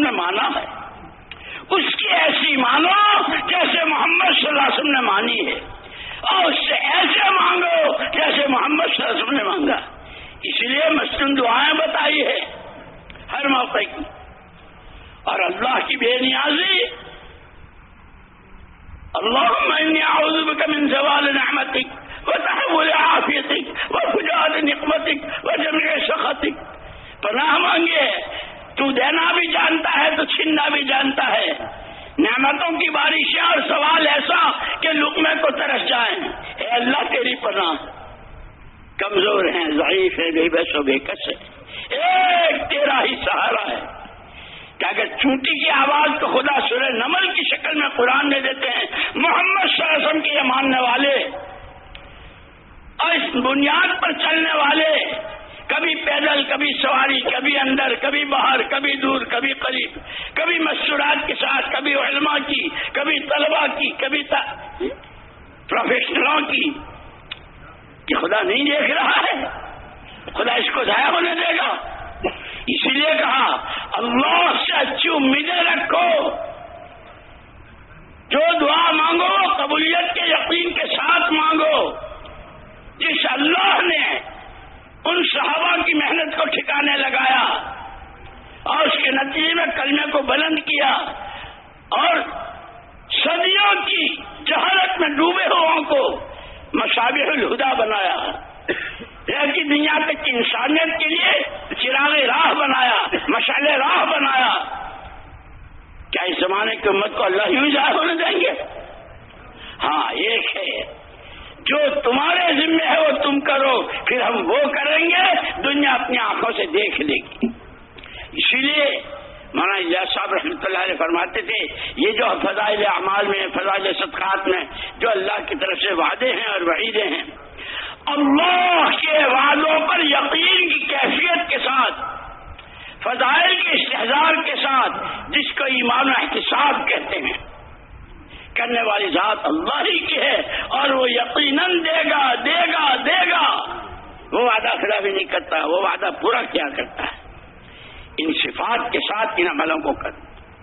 وسلم نے مانا ہے اس کی ایسی مانو جیسے محمد صلی اللہ علیہ وسلم نے مانی ہے، اور اس سے ایسے مانگو جیسے محمد صلی اللہ علیہ وسلم نے مانگا. اس لیے مسلم دعائیں بتائی ہے ہر موقع کی. اور اللہ کی بے نیازی، اللہم انی اعوذ بک من زوال نعمتک وتحول عافیتک وفجاءت نقمتک وجمع سخطک. پناہ مانگے، تو دینا بھی جانتا ہے تو چھیننا بھی جانتا ہے. نعمتوں کی بارشیں اور سوال ایسا کہ لقمے کو ترس جائیں. اے اللہ تیری پناہ، کمزور ہیں، ضعیف ہے، بے بس و بے کس ہے، ایک تیرا ہی سہارا ہے. کہ اگر چونٹی کی آواز تو خدا سورہ نمل کی شکل میں قرآن میں دیتے ہیں. محمد صلی اللہ علیہ وسلم کے یہ ماننے والے اور اس بنیاد پر چلنے والے، کبھی پیدل، کبھی سواری، کبھی اندر، کبھی باہر، کبھی دور، کبھی قریب، کبھی مستورات کے ساتھ، کبھی علماء کی، کبھی طلباء کی، کبھی پروفیشنلوں کی، کہ خدا نہیں دیکھ رہا ہے، خدا اس کو ضائع ہونے دے گا. اسی لیے کہا اللہ سے اچھی امیدیں رکھو، جو دعا مانگو قبولیت کے یقین کے ساتھ مانگو. جس اللہ نے ان صحابہ کی محنت کو ٹھکانے لگایا اور اس کے نتیجے میں کلمے کو بلند کیا اور صدیوں کی جہالت میں ڈوبے ہوئوں کو مصابیح الہدیٰ بنایا، لیکن دنیا تک کی انسانیت کے لیے چراغ راہ بنایا، مشعل راہ بنایا. کیا اس زمانے کی امت کو اللہ یوں ضائع ہونے دیں گے؟ ہاں، ایک ہے جو تمہارے ذمہ ہے وہ تم کرو، پھر ہم وہ کریں گے، دنیا اپنی آنکھوں سے دیکھ لے گی. اسی لیے مولانا اجاز صاحب رحمۃ اللہ علیہ فرماتے تھے یہ جو فضائل اعمال میں، فضائل صدقات میں جو اللہ کی طرف سے وعدے ہیں اور وعیدیں ہیں، اللہ کے وعدوں پر یقین کی کیفیت کے ساتھ، فضائل کے استحضار کے ساتھ، جس کو ایمان و احتساب کہتے ہیں، کرنے والی ذات اللہ ہی کی ہے اور وہ یقیناً دے گا دے گا دے گا. وہ وعدہ خلاف نہیں کرتا، وہ وعدہ پورا کیا کرتا ہے. ان صفات کے ساتھ ان عملوں کو کر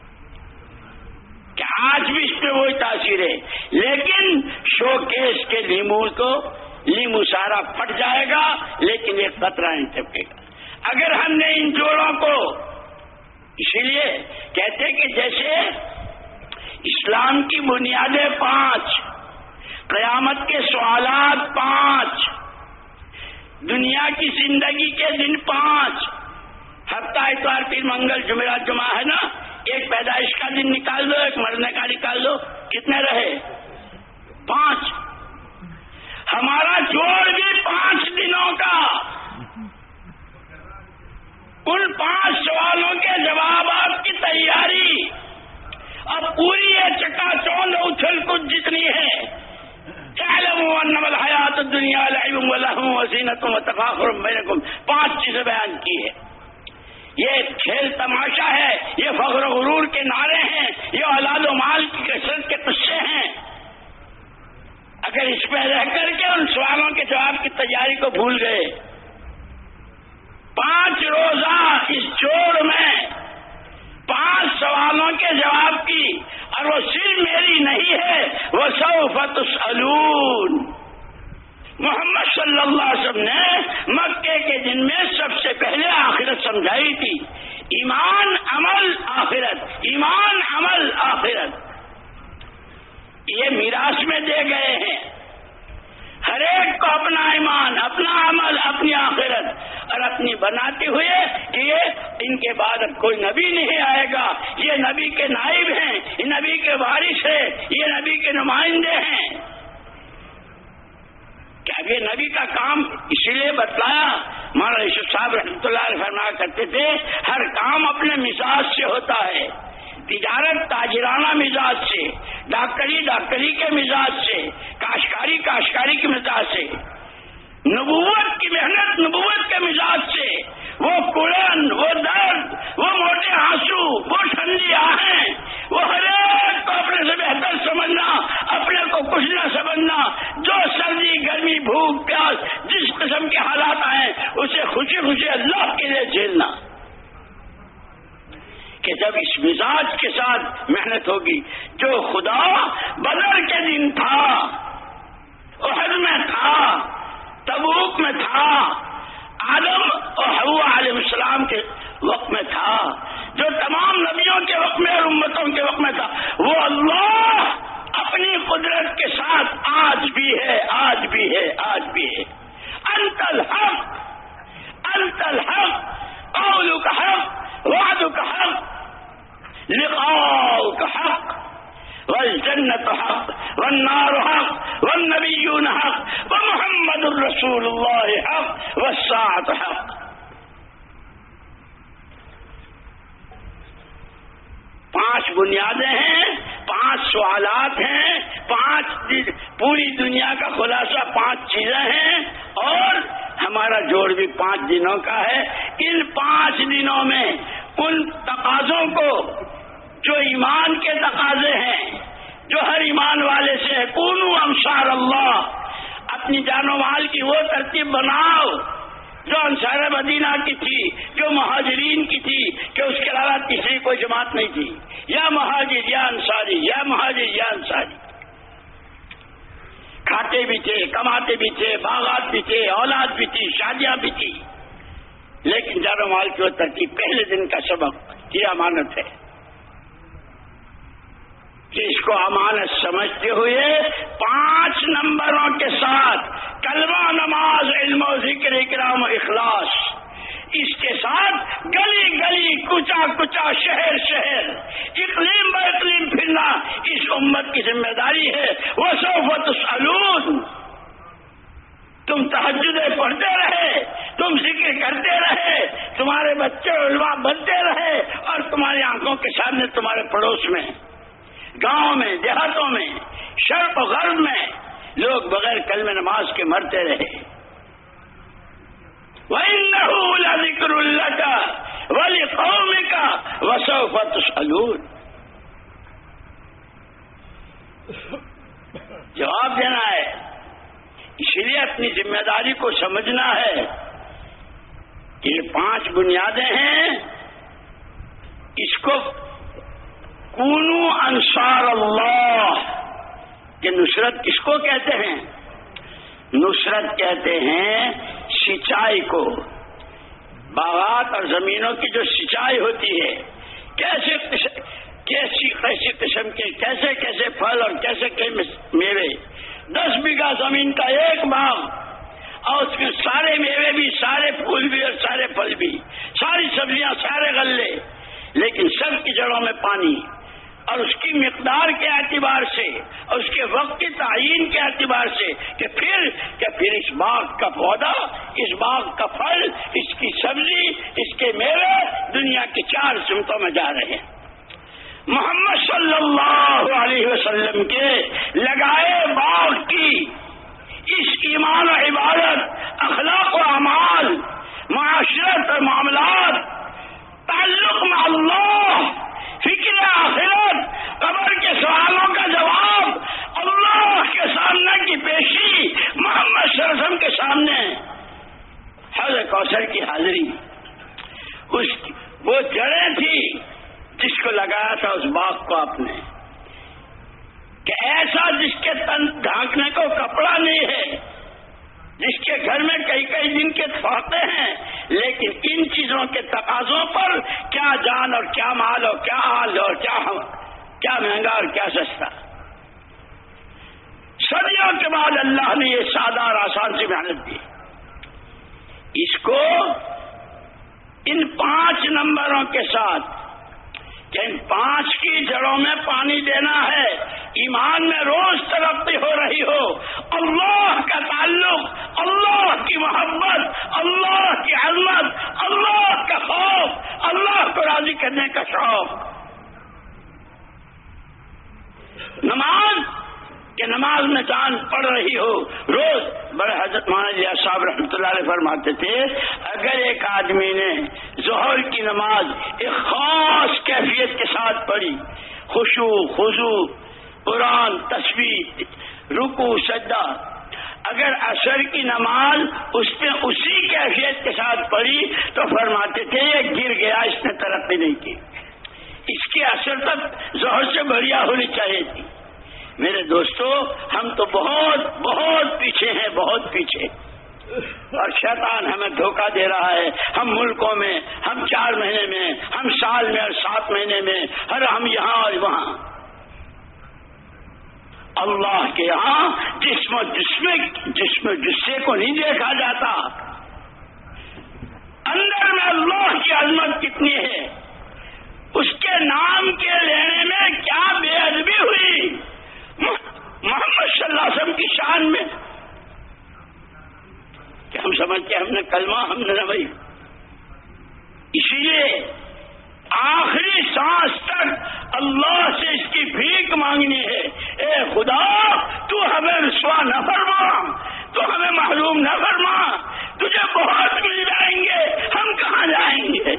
کہ آج بھی اس پہ وہی تاثیر ہے. لیکن شو کیس کے لیمو سارا پھٹ جائے گا لیکن ایک قطرہ نہیں ٹپکے گا. اگر ہم نے ان جوڑوں کو، اسی لیے کہتے کہ جیسے اسلام کی بنیادیں 5، قیامت کے سوالات 5، دنیا کی زندگی کے دن 5، ہفتہ اتوار پیر منگل جمعرات جمعہ ہے نا، ایک پیدائش کا دن نکال دو، ایک مرنے کا نکال دو، کتنے رہے؟ 5. ہمارا جوڑ بھی 5 دنوں کا. ان 5 سوالوں کے جوابات کی تیاری اب پوری ہے، چکا چوند اچھل کچھ جتنی ہے. اعلموا انما الحیات الدنیا لعب ولہو وزینۃ وتفاخر بینکم، 5 چیزیں بیان کی ہے. یہ کھیل تماشا ہے، یہ فخر و غرور کے نعرے ہیں، یہ اولاد و مال کی کثرت کے قصے ہیں. اگر اس پہ رہ کر کے ان سوالوں کے جواب کی تیاری کو بھول گئے، 5 روزہ اس جوڑ میں 5 سوالوں کے جواب کی، اور وہ صرف میری نہیں ہے، وہ سوف تسألون. محمد صلی اللہ علیہ وسلم نے مکے کے دن میں سب سے پہلے آخرت سمجھائی تھی. ایمان عمل آخرت، ایمان عمل آخرت، یہ میراث میں دے گئے ہیں. ہر ایک کو اپنا ایمان، اپنا عمل، اپنی آخرت، اور اپنی بناتے ہوئے کہ یہ ان کے بعد اب کوئی نبی نہیں آئے گا، یہ نبی کے نائب ہیں، یہ نبی کے وارث ہیں، یہ نبی کے نمائندے ہیں. کہ اب یہ نبی کا کام اسی لیے بتلایا. مولانا یوسف صاحب رحمۃ اللہ علیہ فرمایا کرتے تھے ہر کام اپنے مزاج سے ہوتا ہے. تجارت تاجرانہ مزاج سے، ڈاکٹری کے مزاج سے، کاشتکاری کے مزاج سے، نبوت کی محنت نبوت کے مزاج سے. وہ قرآن، وہ درد، وہ موٹے آنسو، وہ ٹھنڈی آہیں، وہ ہر ایک کو اپنے سے بہتر سمجھنا، اپنے کو کچھ نہ سمجھنا. جو سردی گرمی بھوک پیاس جس قسم کے حالات آئیں اسے خوشی خوشی اللہ کے لیے جھیلنا. کہ جب اس مزاج کے ساتھ محنت ہوگی، جو خدا بدر کے دن تھا، احد میں تھا، تبوک میں تھا، آدم اور حوا علیہ السلام کے وقت میں تھا، جو تمام نبیوں کے وقت میں اور امتوں کے وقت میں تھا، وہ اللہ اپنی قدرت کے ساتھ آج بھی ہے، آج بھی ہے، آج بھی ہے۔ انت الحق، انت الحق، قولک حق، وعدک حق، لقاؤک حق، والجنة حق، والنار حق، والنبیون حق، ومحمد الرسول اللہ حق، والساعة حق۔ 5 بنیادیں ہیں، 5 سوالات ہیں، 5 پوری دنیا کا خلاصہ 5 چیزیں ہیں، اور ہمارا جوڑ بھی 5 دنوں کا ہے۔ ان 5 دنوں میں ان تقاضوں کو جو ایمان کے تقاضے ہیں، جو ہر ایمان والے سے ہے، کونوا انصار اللہ، اپنی جان و مال کی وہ ترتیب بناؤ جو انصار مدینہ کی تھی، جو مہاجرین کی تھی، کہ اس کے علاوہ تیسری کوئی جماعت نہیں تھی، یا مہاجر یا انصاری، یا مہاجر یا انصاری۔ کھاتے بھی تھے، کماتے بھی تھے، باغات بھی تھے، اولاد بھی تھی، شادیاں بھی تھی، لیکن جان و مال کی وہ ترتیب پہلے دن کا سبق یہ امانت ہے کہ اس کو امانت سمجھتے ہوئے 5 نمبروں کے ساتھ کلمہ، نماز، علم و ذکر، اکرام و اخلاص، اس کے ساتھ گلی گلی، کوچا کوچا، شہر شہر، اقلیم با اقلیم پھرنا اس امت کی ذمہ داری ہے۔ وسوف تسألون، تم تہجدیں پڑھتے رہے، تم ذکر کرتے رہے، تمہارے بچے علماء بنتے رہے، اور تمہاری آنکھوں کے سامنے، تمہارے پڑوس میں، گاؤں میں، دیہاتوں میں، شرق و غرب میں لوگ بغیر کلمہ نماز کے مرتے رہے۔ وَإِنَّهُ لَذِكْرٌ لَكَ وَلِقَوْمِكَ وَسَوْفَ تُسْأَلُونَ۔ جواب دینا ہے، اس لیے اپنی ذمہ داری کو سمجھنا ہے کہ یہ 5 بنیادیں ہیں، اس کو کونو انصار اللہ، کہ نصرت کس کو کہتے ہیں؟ نصرت کہتے ہیں سچائی کو، باغات اور زمینوں کی جو سچائی ہوتی ہے، کیسی قسم کے کیسے کیسے پھل اور کیسے میوے، 10 بیگھہ زمین کا ایک باغ، اور اس میں سارے میوے بھی، سارے پھول بھی، اور سارے پھل بھی، ساری سبزیاں، سارے غلے، لیکن سب کی جڑوں میں پانی، اور اس کی مقدار کے اعتبار سے، اور اس کے وقت کی تعین کے اعتبار سے، کہ پھر اس باغ کا پودا، اس باغ کا پھل، اس کی سبزی، اس کے میوے دنیا کی 4 سمتوں میں جا رہے ہیں۔ محمد صلی اللہ علیہ وسلم کے لگائے باغ کی اس ایمان و عبادت، اخلاق و اعمال، معاشرت اور معاملات، تعلق میں اللہ، فکر آخرت، قبر کے سوالوں کا جواب، اللہ کے سامنے کی پیشی، محمد صلی اللہ علیہ وسلم کے سامنے حوض کوثر کی حاضری، وہ جڑیں تھی جس کو لگایا تھا اس باغ کو آپ نے، کہ ایسا جس کے تن ڈھانکنے کو کپڑا نہیں ہے، جس کے گھر میں کئی کئی دن کے تھوڑتے ہیں، لیکن ان چیزوں کے تقاضوں پر کیا جان اور کیا مال اور کیا حال اور کیا مہنگا اور کیا سستا، صدیوں کے بعد اللہ نے یہ سادہ اور آسان سی محنت دی۔ اس کو ان 5 نمبروں کے ساتھ، کہ ان 5 کی جڑوں میں پانی دینا ہے، ایمان میں روز ترقی ہو رہی ہو، اللہ کا تعلق، اللہ کی محبت، اللہ کی عظمت، اللہ کا خوف، اللہ کو راضی کرنے کا شوق۔ نماز، کہ نماز میں جان پڑ رہی ہو روز۔ بڑے حضرت مولانا الیاس صاحب رحمۃ اللہ علیہ فرماتے تھے، اگر ایک آدمی نے ظہر کی نماز ایک خاص کیفیت کے ساتھ پڑھی، خشوع، خضوع، قرآن، تسبیح، رکوع، سجدہ، اگر عصر کی نماز اس نے اسی کیفیت کے ساتھ پڑھی تو فرماتے تھے یہ گر گیا، اس نے ترقی نہیں کی۔ اس کے اثر تک ظہر سے بڑھیا ہونی چاہیے تھی. میرے دوستو ہم تو بہت بہت پیچھے ہیں, بہت پیچھے, اور شیطان ہمیں دھوکہ دے رہا ہے. ہم ملکوں میں, ہم 4 مہینے میں, ہم سال میں اور 7 مہینے میں, ہر ہم یہاں اور وہاں. اللہ کے یہاں جسم جسے کو نہیں دیکھا جاتا. اندر میں اللہ کی عظمت کتنی ہے, اس کے نام کے لینے میں کیا بے ادبی ہوئی محمد صلی اللہ علیہ وسلم کی شان میں, کہ ہم سمجھتے ہم نے کلمہ ہم نے نہ. اسی لیے آخری سانس تک اللہ سے اس کی بھیک مانگنی ہے. اے خدا تو ہمیں رسوا نہ فرما, تو ہمیں محروم نہ فرما. تجھے بہت مل جائیں گے, ہم کہاں جائیں گے.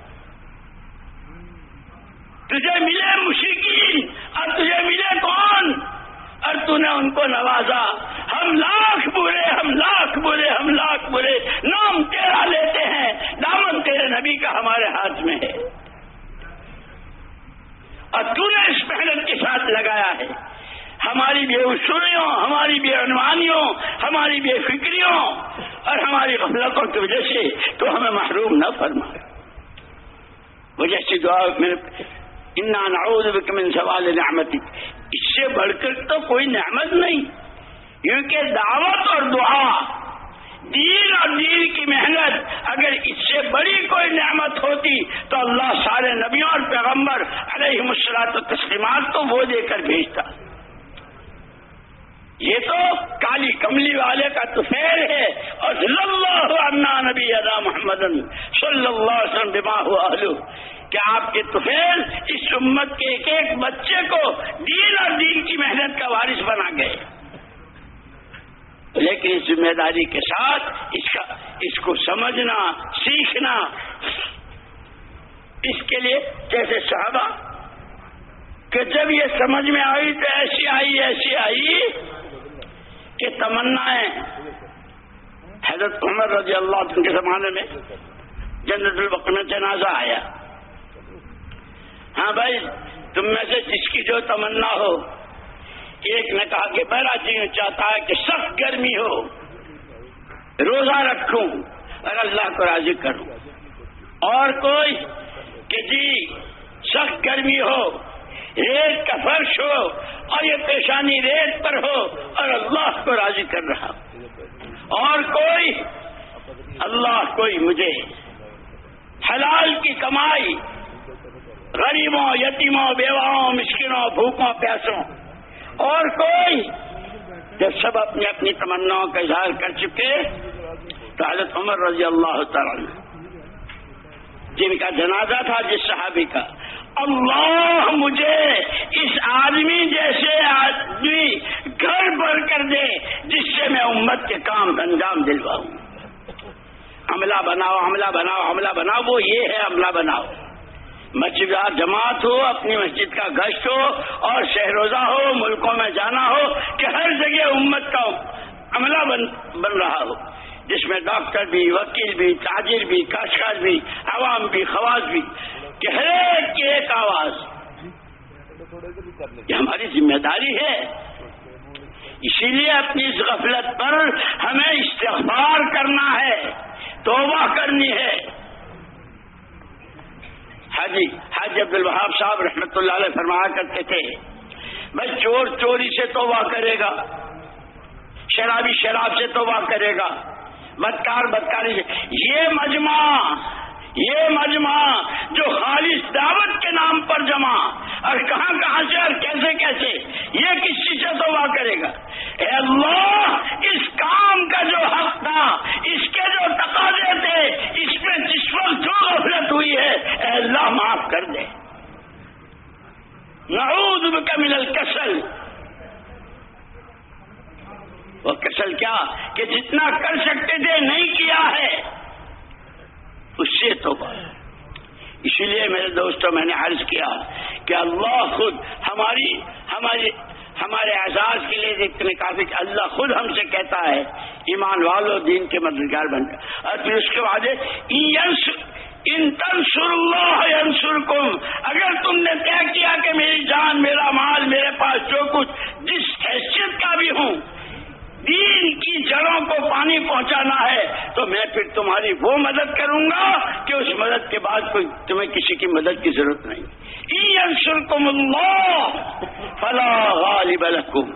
تجھے ملے مشرکین اور تجھے ملے کون, اور تو نے ان کو نوازا. ہم لاکھ برے, ہم لاکھ برے, ہم لاکھ برے, نام تیرا لیتے ہیں, دامن تیرے نبی کا ہمارے ہاتھ میں ہے, اور تو نے اس محنت کے ساتھ لگایا ہے. ہماری بے اصولیوں, ہماری بے عنوانیوں, ہماری بے فکریوں اور ہماری غفلتوں کی وجہ سے تو ہمیں محروم نہ فرما. وجہ سے دعا میرے انا نعوذ بک من زوال نعمتک, اس سے بڑھ کر تو کوئی نعمت نہیں. کیونکہ دعوت اور دعا, دین اور دین کی محنت, اگر اس سے بڑی کوئی نعمت ہوتی تو اللہ سارے نبیوں اور پیغمبر علیہم الصلوۃ والتسلیمات تو وہ دے کر بھیجتا. یہ تو کالی کملی والے کا طفیل ہے. اور صلی اللہ عنا نبی ادا محمد صلی اللہ علیہ وسلم بما هو اہلہ, کہ آپ کے طفیل اس امت کے ایک ایک بچے کو دین اور دین کی محنت کا وارث بنا گئے. لیکن اس ذمہ داری کے ساتھ اس کو سمجھنا, سیکھنا, اس کے لیے جیسے صحابہ کہ جب یہ سمجھ میں آئی تو ایسی آئی کہ تمنائیں. حضرت عمر رضی اللہ عنہ کے زمانے میں جنت البقیع میں جنازہ آیا. ہاں بھائی, تم میں سے جس کی جو تمنا ہو. ایک نے کہا کہ میرا جی چاہتا ہے کہ سخت گرمی ہو, روزہ رکھوں اور اللہ کو راضی کروں. اور کوئی کہ جی سخت گرمی ہو, ریت کا فرش ہو اور یہ پیشانی ریت پر ہو اور اللہ کو راضی کر رہا. اور کوئی اللہ کوئی مجھے حلال کی کمائی, غریبوں, یتیموں, بیواؤں, مسکینوں, بھوکوں, پیاسوں. اور کوئی, جب سب اپنی اپنی تمناؤں کا اظہار کر چکے تو حضرت عمر رضی اللہ تعالیٰ جن کا جنازہ تھا جس صحابی کا, اللہ مجھے اس آدمی جیسے آدمی گھر بھر کر دے جس سے میں امت کے کام انجام دلواؤں. عملہ بناؤ, عملہ بناؤ, عملہ بناؤ. وہ یہ ہے عملہ بناؤ. مسجد جماعت ہو, اپنی مسجد کا گشت ہو اور شہروزہ ہو, ملکوں میں جانا ہو, کہ ہر جگہ امت کا عملہ بن رہا ہو, جس میں ڈاکٹر بھی, وکیل بھی, تاجر بھی, کاشتکار بھی, عوام بھی, خواص بھی, کہ ہر ایک کی ایک آواز. یہ ہماری ذمہ داری ہے. اسی لیے اپنی اس غفلت پر ہمیں استغفار کرنا ہے, توبہ کرنی ہے. حاجی عبد الوہاب صاحب رحمۃ اللہ علیہ فرمایا کرتے تھے, بھائی چور چوری سے توبہ کرے گا, شرابی شراب سے توبہ کرے گا, بدکار بدکاری سے. یہ مجمع جو خالص دعوت کے نام پر جمع, اور کہاں کہاں سے اور کیسے کیسے, یہ کس چیز سے توبہ کرے گا. اے اللہ, اس کام کا جو حق تھا, اس کے جو تقاضے تھے, اس میں جس وقت جو غفلت ہوئی ہے, اے اللہ معاف کر دے. نعوذ بک من الکسل. وہ کسل کیا کہ جتنا کر سکتے تھے نہیں کیا ہے, اس سے توبہ. اسی لیے میرے دوستوں میں نے عرض کیا کہ اللہ خود ہمارے اعزاز کے لیے اتنے کافی, اللہ خود ہم سے کہتا ہے ایمان والو دین کے مددگار بن کر, اور پھر اس کے بعد ان تنصروا اللہ ینصرکم، اگر تم نے طے کیا کہ میری جان، میرا مال، میرے پاس جو کچھ جس حیثیت کا بھی ہوں، دین کی جڑوں کو پانی پہنچانا ہے، تو میں پھر تمہاری وہ مدد کروں گا کہ اس مدد کے بعد کوئی تمہیں کسی کی مدد کی ضرورت نہیں. ان ینصرکم اللہ فلا غالب لکم.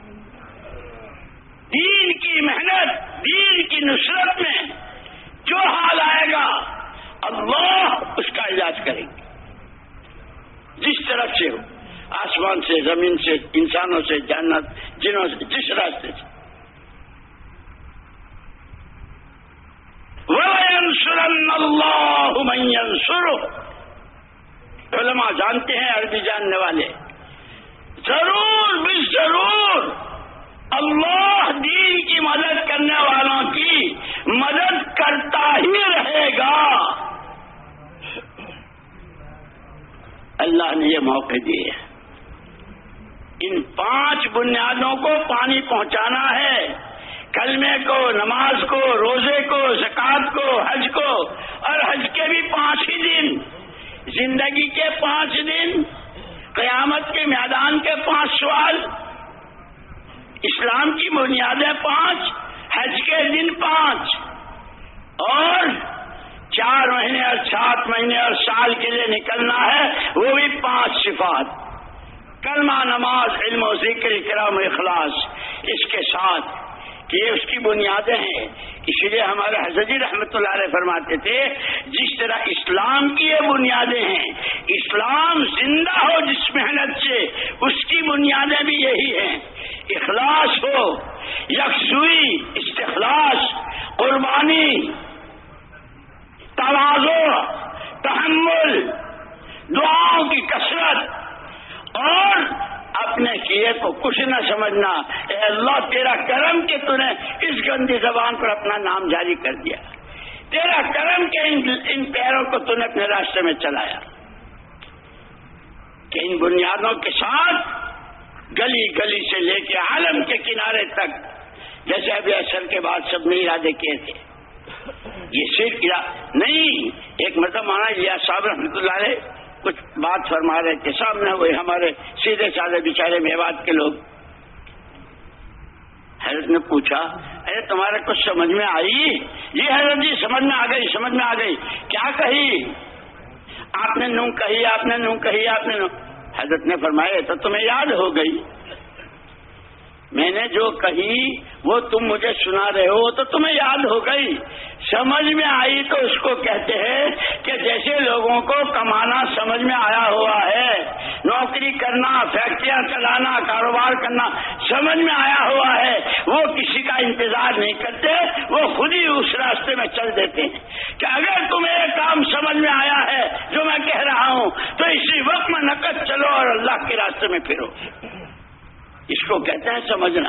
دین کی محنت، دین کی نصرت میں جو حال آئے گا اللہ اس کا علاج کریں گے، جس طرف سے ہو، آسمان سے، زمین سے، انسانوں سے، جنت جنوں سے، جس راستے سے. وَلَيَنْصُرَنَّ اللَّهُ مَن يَنْصُرُهُ. علماء جانتے ہیں، عربی جاننے والے، ضرور بھی ضرور اللہ دین کی مدد کرنے والوں کی مدد کرتا ہی رہے گا. اللہ نے یہ موقع دیے. ان 5 بنیادوں کو پانی پہنچانا ہے، کلمے کو، نماز کو، روزے کو، زکوٰۃ کو، حج کو، اور حج کے بھی 5 ہی دن، زندگی کے 5 دن، قیامت کے میدان کے 5 سوال، اسلام کی بنیادیں 5، حج کے دن 5، اور 4 مہینے اور 7 مہینے اور سال کے لیے نکلنا ہے، وہ بھی 5 صفات، کلمہ، نماز، علم و ذکر، اکرام و اخلاص، اس کے ساتھ کہ یہ اس کی بنیادیں ہیں. اسی لیے ہمارے حضرت جی رحمۃ اللہ علیہ فرماتے تھے، جس طرح اسلام کی یہ بنیادیں ہیں، اسلام زندہ ہو جس محنت سے، اس کی بنیادیں بھی یہی ہیں. اخلاص ہو، یکسوئی، استخلاص، قربانی، تواضع، تحمل، دعاؤں کی کثرت، اور اپنے کیے کو کچھ نہ سمجھنا. اے اللہ تیرا کرم کہ تو نے اس گندی زبان پر اپنا نام جاری کر دیا، تیرا کرم کہ ان پیروں کو تو نے اپنے راستے میں چلایا. کہ ان بنیادوں کے ساتھ گلی گلی سے لے کے عالم کے کنارے تک، جیسے ابھی اثر کے بعد سب نے ارادے کیے تھے، یہ صرف نہیں. ایک مرتبہ مولانا الیاس صاحب رحمۃ اللہ علیہ کچھ بات فرما رہے تھے، سامنے وہی ہمارے سیدھے سادے بیچارے میوات کے لوگ. حضرت نے پوچھا، ارے تمہارے کچھ سمجھ میں آئی؟ جی حضرت جی سمجھ میں آ گئی، سمجھ میں آ گئی. کیا کہی؟ آپ نے نوں کہی، آپ نے نوں کہی، آپ نے نوں. حضرت نے فرمایا تو تمہیں یاد ہو گئی، میں نے جو کہی وہ تم مجھے سنا رہے ہو تو تمہیں یاد ہو گئی. سمجھ میں آئی تو اس کو کہتے ہیں کہ جیسے لوگوں کو کمانا سمجھ میں آیا ہوا ہے، نوکری کرنا، فیکٹریاں چلانا، کاروبار کرنا سمجھ میں آیا ہوا ہے، وہ کسی کا انتظار نہیں کرتے، وہ خود ہی اس راستے میں چل دیتے ہیں. کہ اگر تمہیں یہ کام سمجھ میں آیا ہے جو میں کہہ رہا ہوں تو اسی وقت میں نقد چلو اور اللہ کے راستے میں پھرو. اس کو کہتے ہیں سمجھنا.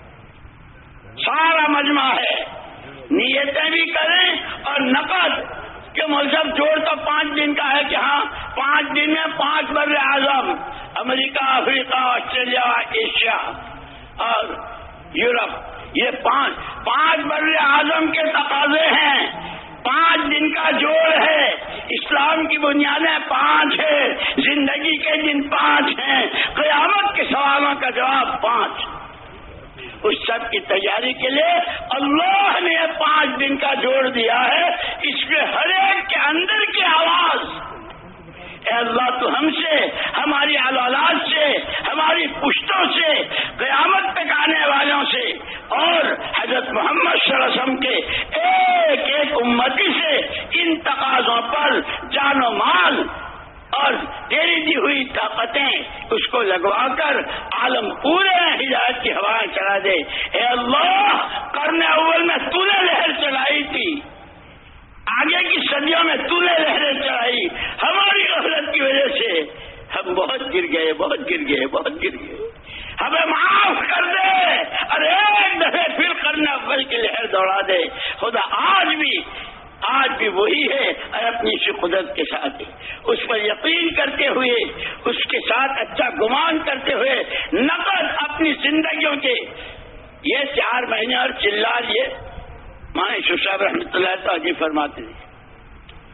سارا مجمع ہے، نیتیں بھی کریں اور نقد کہ مذہب جوڑ تو 5 دن کا ہے کہ ہاں 5 دن میں 5 بر اعظم، امریکہ، افریقہ، آسٹریلیا، ایشیا اور یورپ، یہ 5 بر اعظم کے تقاضے ہیں. 5 دن کا جوڑ ہے. اسلام کی بنیادیں 5 ہیں، زندگی کے دن 5 ہیں، قیامت کے سوالوں کا جواب 5. اس سب کی تیاری کے لیے اللہ نے 5 دن کا جوڑ دیا ہے. اس میں ہر ایک کے اندر کی آواز، اے اللہ تو ہم سے، ہماری اولاد سے، ہماری پشتوں سے، قیامت تک آنے والوں سے، اور حضرت محمد صلی اللہ علیہ وسلم کے ایک ایک امتی سے ان تقاضوں پر جان و مال اور تیری دی ہوئی طاقتیں اس کو لگوا کر عالم پورے ہدایت کی ہوائیں چلا دے. اے اللہ قرن اول میں تو نے لہر چلائی تھی، آگے کی صدیوں میں تو نے لہریں چلائی، ہماری غفلت کی وجہ سے ہم بہت گر گئے، بہت گر گئے، بہت گر گئے. ہمیں معاف کر دے اور ایک دفعہ پھر قرن اول کی لہر دوڑا دے. خدا آج بھی وہی ہے اور اپنی اسی قدرت کے ساتھ اس پر یقین کرتے ہوئے، اس کے ساتھ اچھا گمان کرتے ہوئے نقد اپنی زندگیوں کے یہ 4 مہینے اور چلا لیے. ماں یوسف صاحب رحمۃ اللہ تعالی فرماتے تھے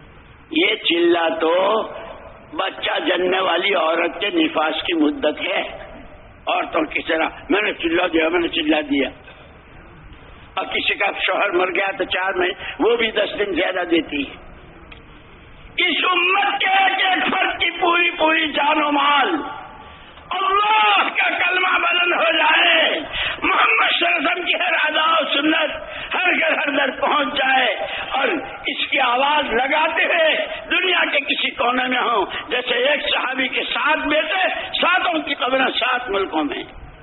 یہ چلا تو بچہ جننے والی عورت کے نفاس کی مدت ہے. عورتوں کی طرح میں نے چلا دیا. اور کسی کا شوہر مر گیا تو 4 مہینے، وہ بھی 10 دن زیادہ دیتی ہے. اس امت کے ایک فرد کی پوری جان و مال اللہ کا کلمہ بلند ہو جائے، محمد صلی اللہ علیہ وسلم کی ہر ادا و سنت ہر گھر ہر در پہنچ جائے، اور اس کی آواز لگاتے ہوئے دنیا کے کسی کونے میں ہوں. جیسے ایک صحابی کے 7 بیٹے، 7 کی قبریں 7 ملکوں میں.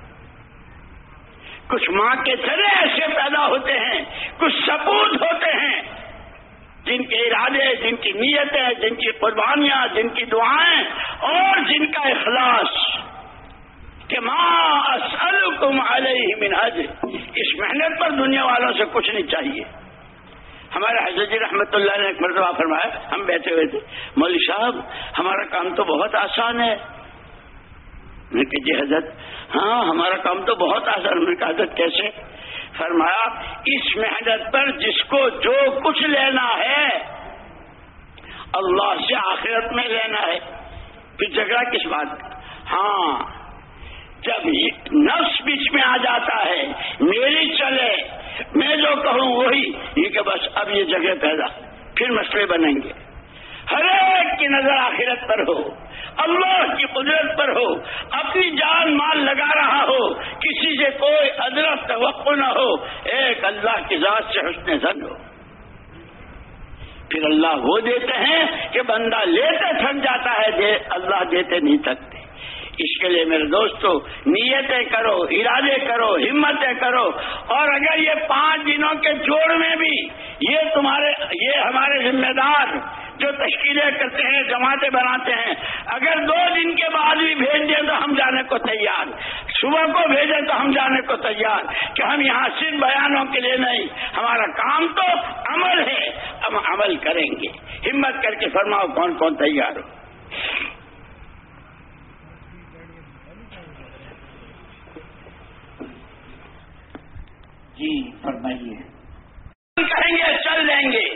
کچھ ماں کے تھرے ایسے پیدا ہوتے ہیں، کچھ سپوت ہوتے ہیں جن کے ارادے، جن کی نیتیں، جن کی قربانیاں، جن کی دعائیں اور جن کا اخلاص کہ ما اسألکم علیہ من اجر، اس محنت پر دنیا والوں سے کچھ نہیں چاہیے. ہمارے حضرت جی رحمت اللہ نے ایک مرتبہ فرمایا، ہم بیٹھے ہوئے تھے، مولوی صاحب ہمارا کام تو بہت آسان ہے. میں کہ جی حضرت، ہاں ہمارا کام تو بہت آسان. میں کہا حضرت کیسے؟ فرمایا اس محنت پر جس کو جو کچھ لینا ہے اللہ سے آخرت میں لینا ہے، پھر جھگڑا کس بات کا؟ ہاں جب نفس بیچ میں آ جاتا ہے، میری چلے، میں جو کہوں وہی، یہ کہ بس اب یہ جگہ پیدا، پھر مسئلے بنیں گے. ہر ایک کی نظر آخرت پر ہو، اللہ کی قدرت پر ہو، اپنی جان مال لگا رہا ہو، کسی سے کوئی ادرک توقع نہ ہو، ایک اللہ کی ذات سے حسن ظن ہو. پھر اللہ وہ دیتے ہیں کہ بندہ لیتے تھک جاتا ہے، اللہ دیتے نہیں تھکتے. اس کے لیے میرے دوستو نیتیں کرو، ارادے کرو، ہمتیں کرو. اور اگر یہ 5 دنوں کے جوڑ میں بھی یہ ہمارے ذمہ دار جو تشکیلیں کرتے ہیں، جماعتیں بناتے ہیں، اگر 2 دن کے بعد بھی بھیج دیں تو ہم جانے کو تیار، صبح کو بھیجیں تو ہم جانے کو تیار، کہ ہم یہاں صرف بیانوں کے لیے نہیں، ہمارا کام تو عمل ہے، ہم عمل کریں گے. ہمت کر کے فرماؤ کون کون تیار ہو. جی فرمائیے. کہیں گے چل دیں گے.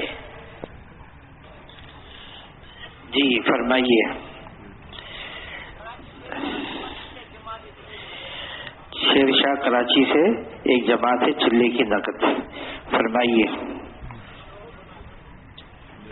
جی فرمائیے. شیر شاہ کراچی سے ایک جماعت ہے چلے کی نقد، فرمائیے.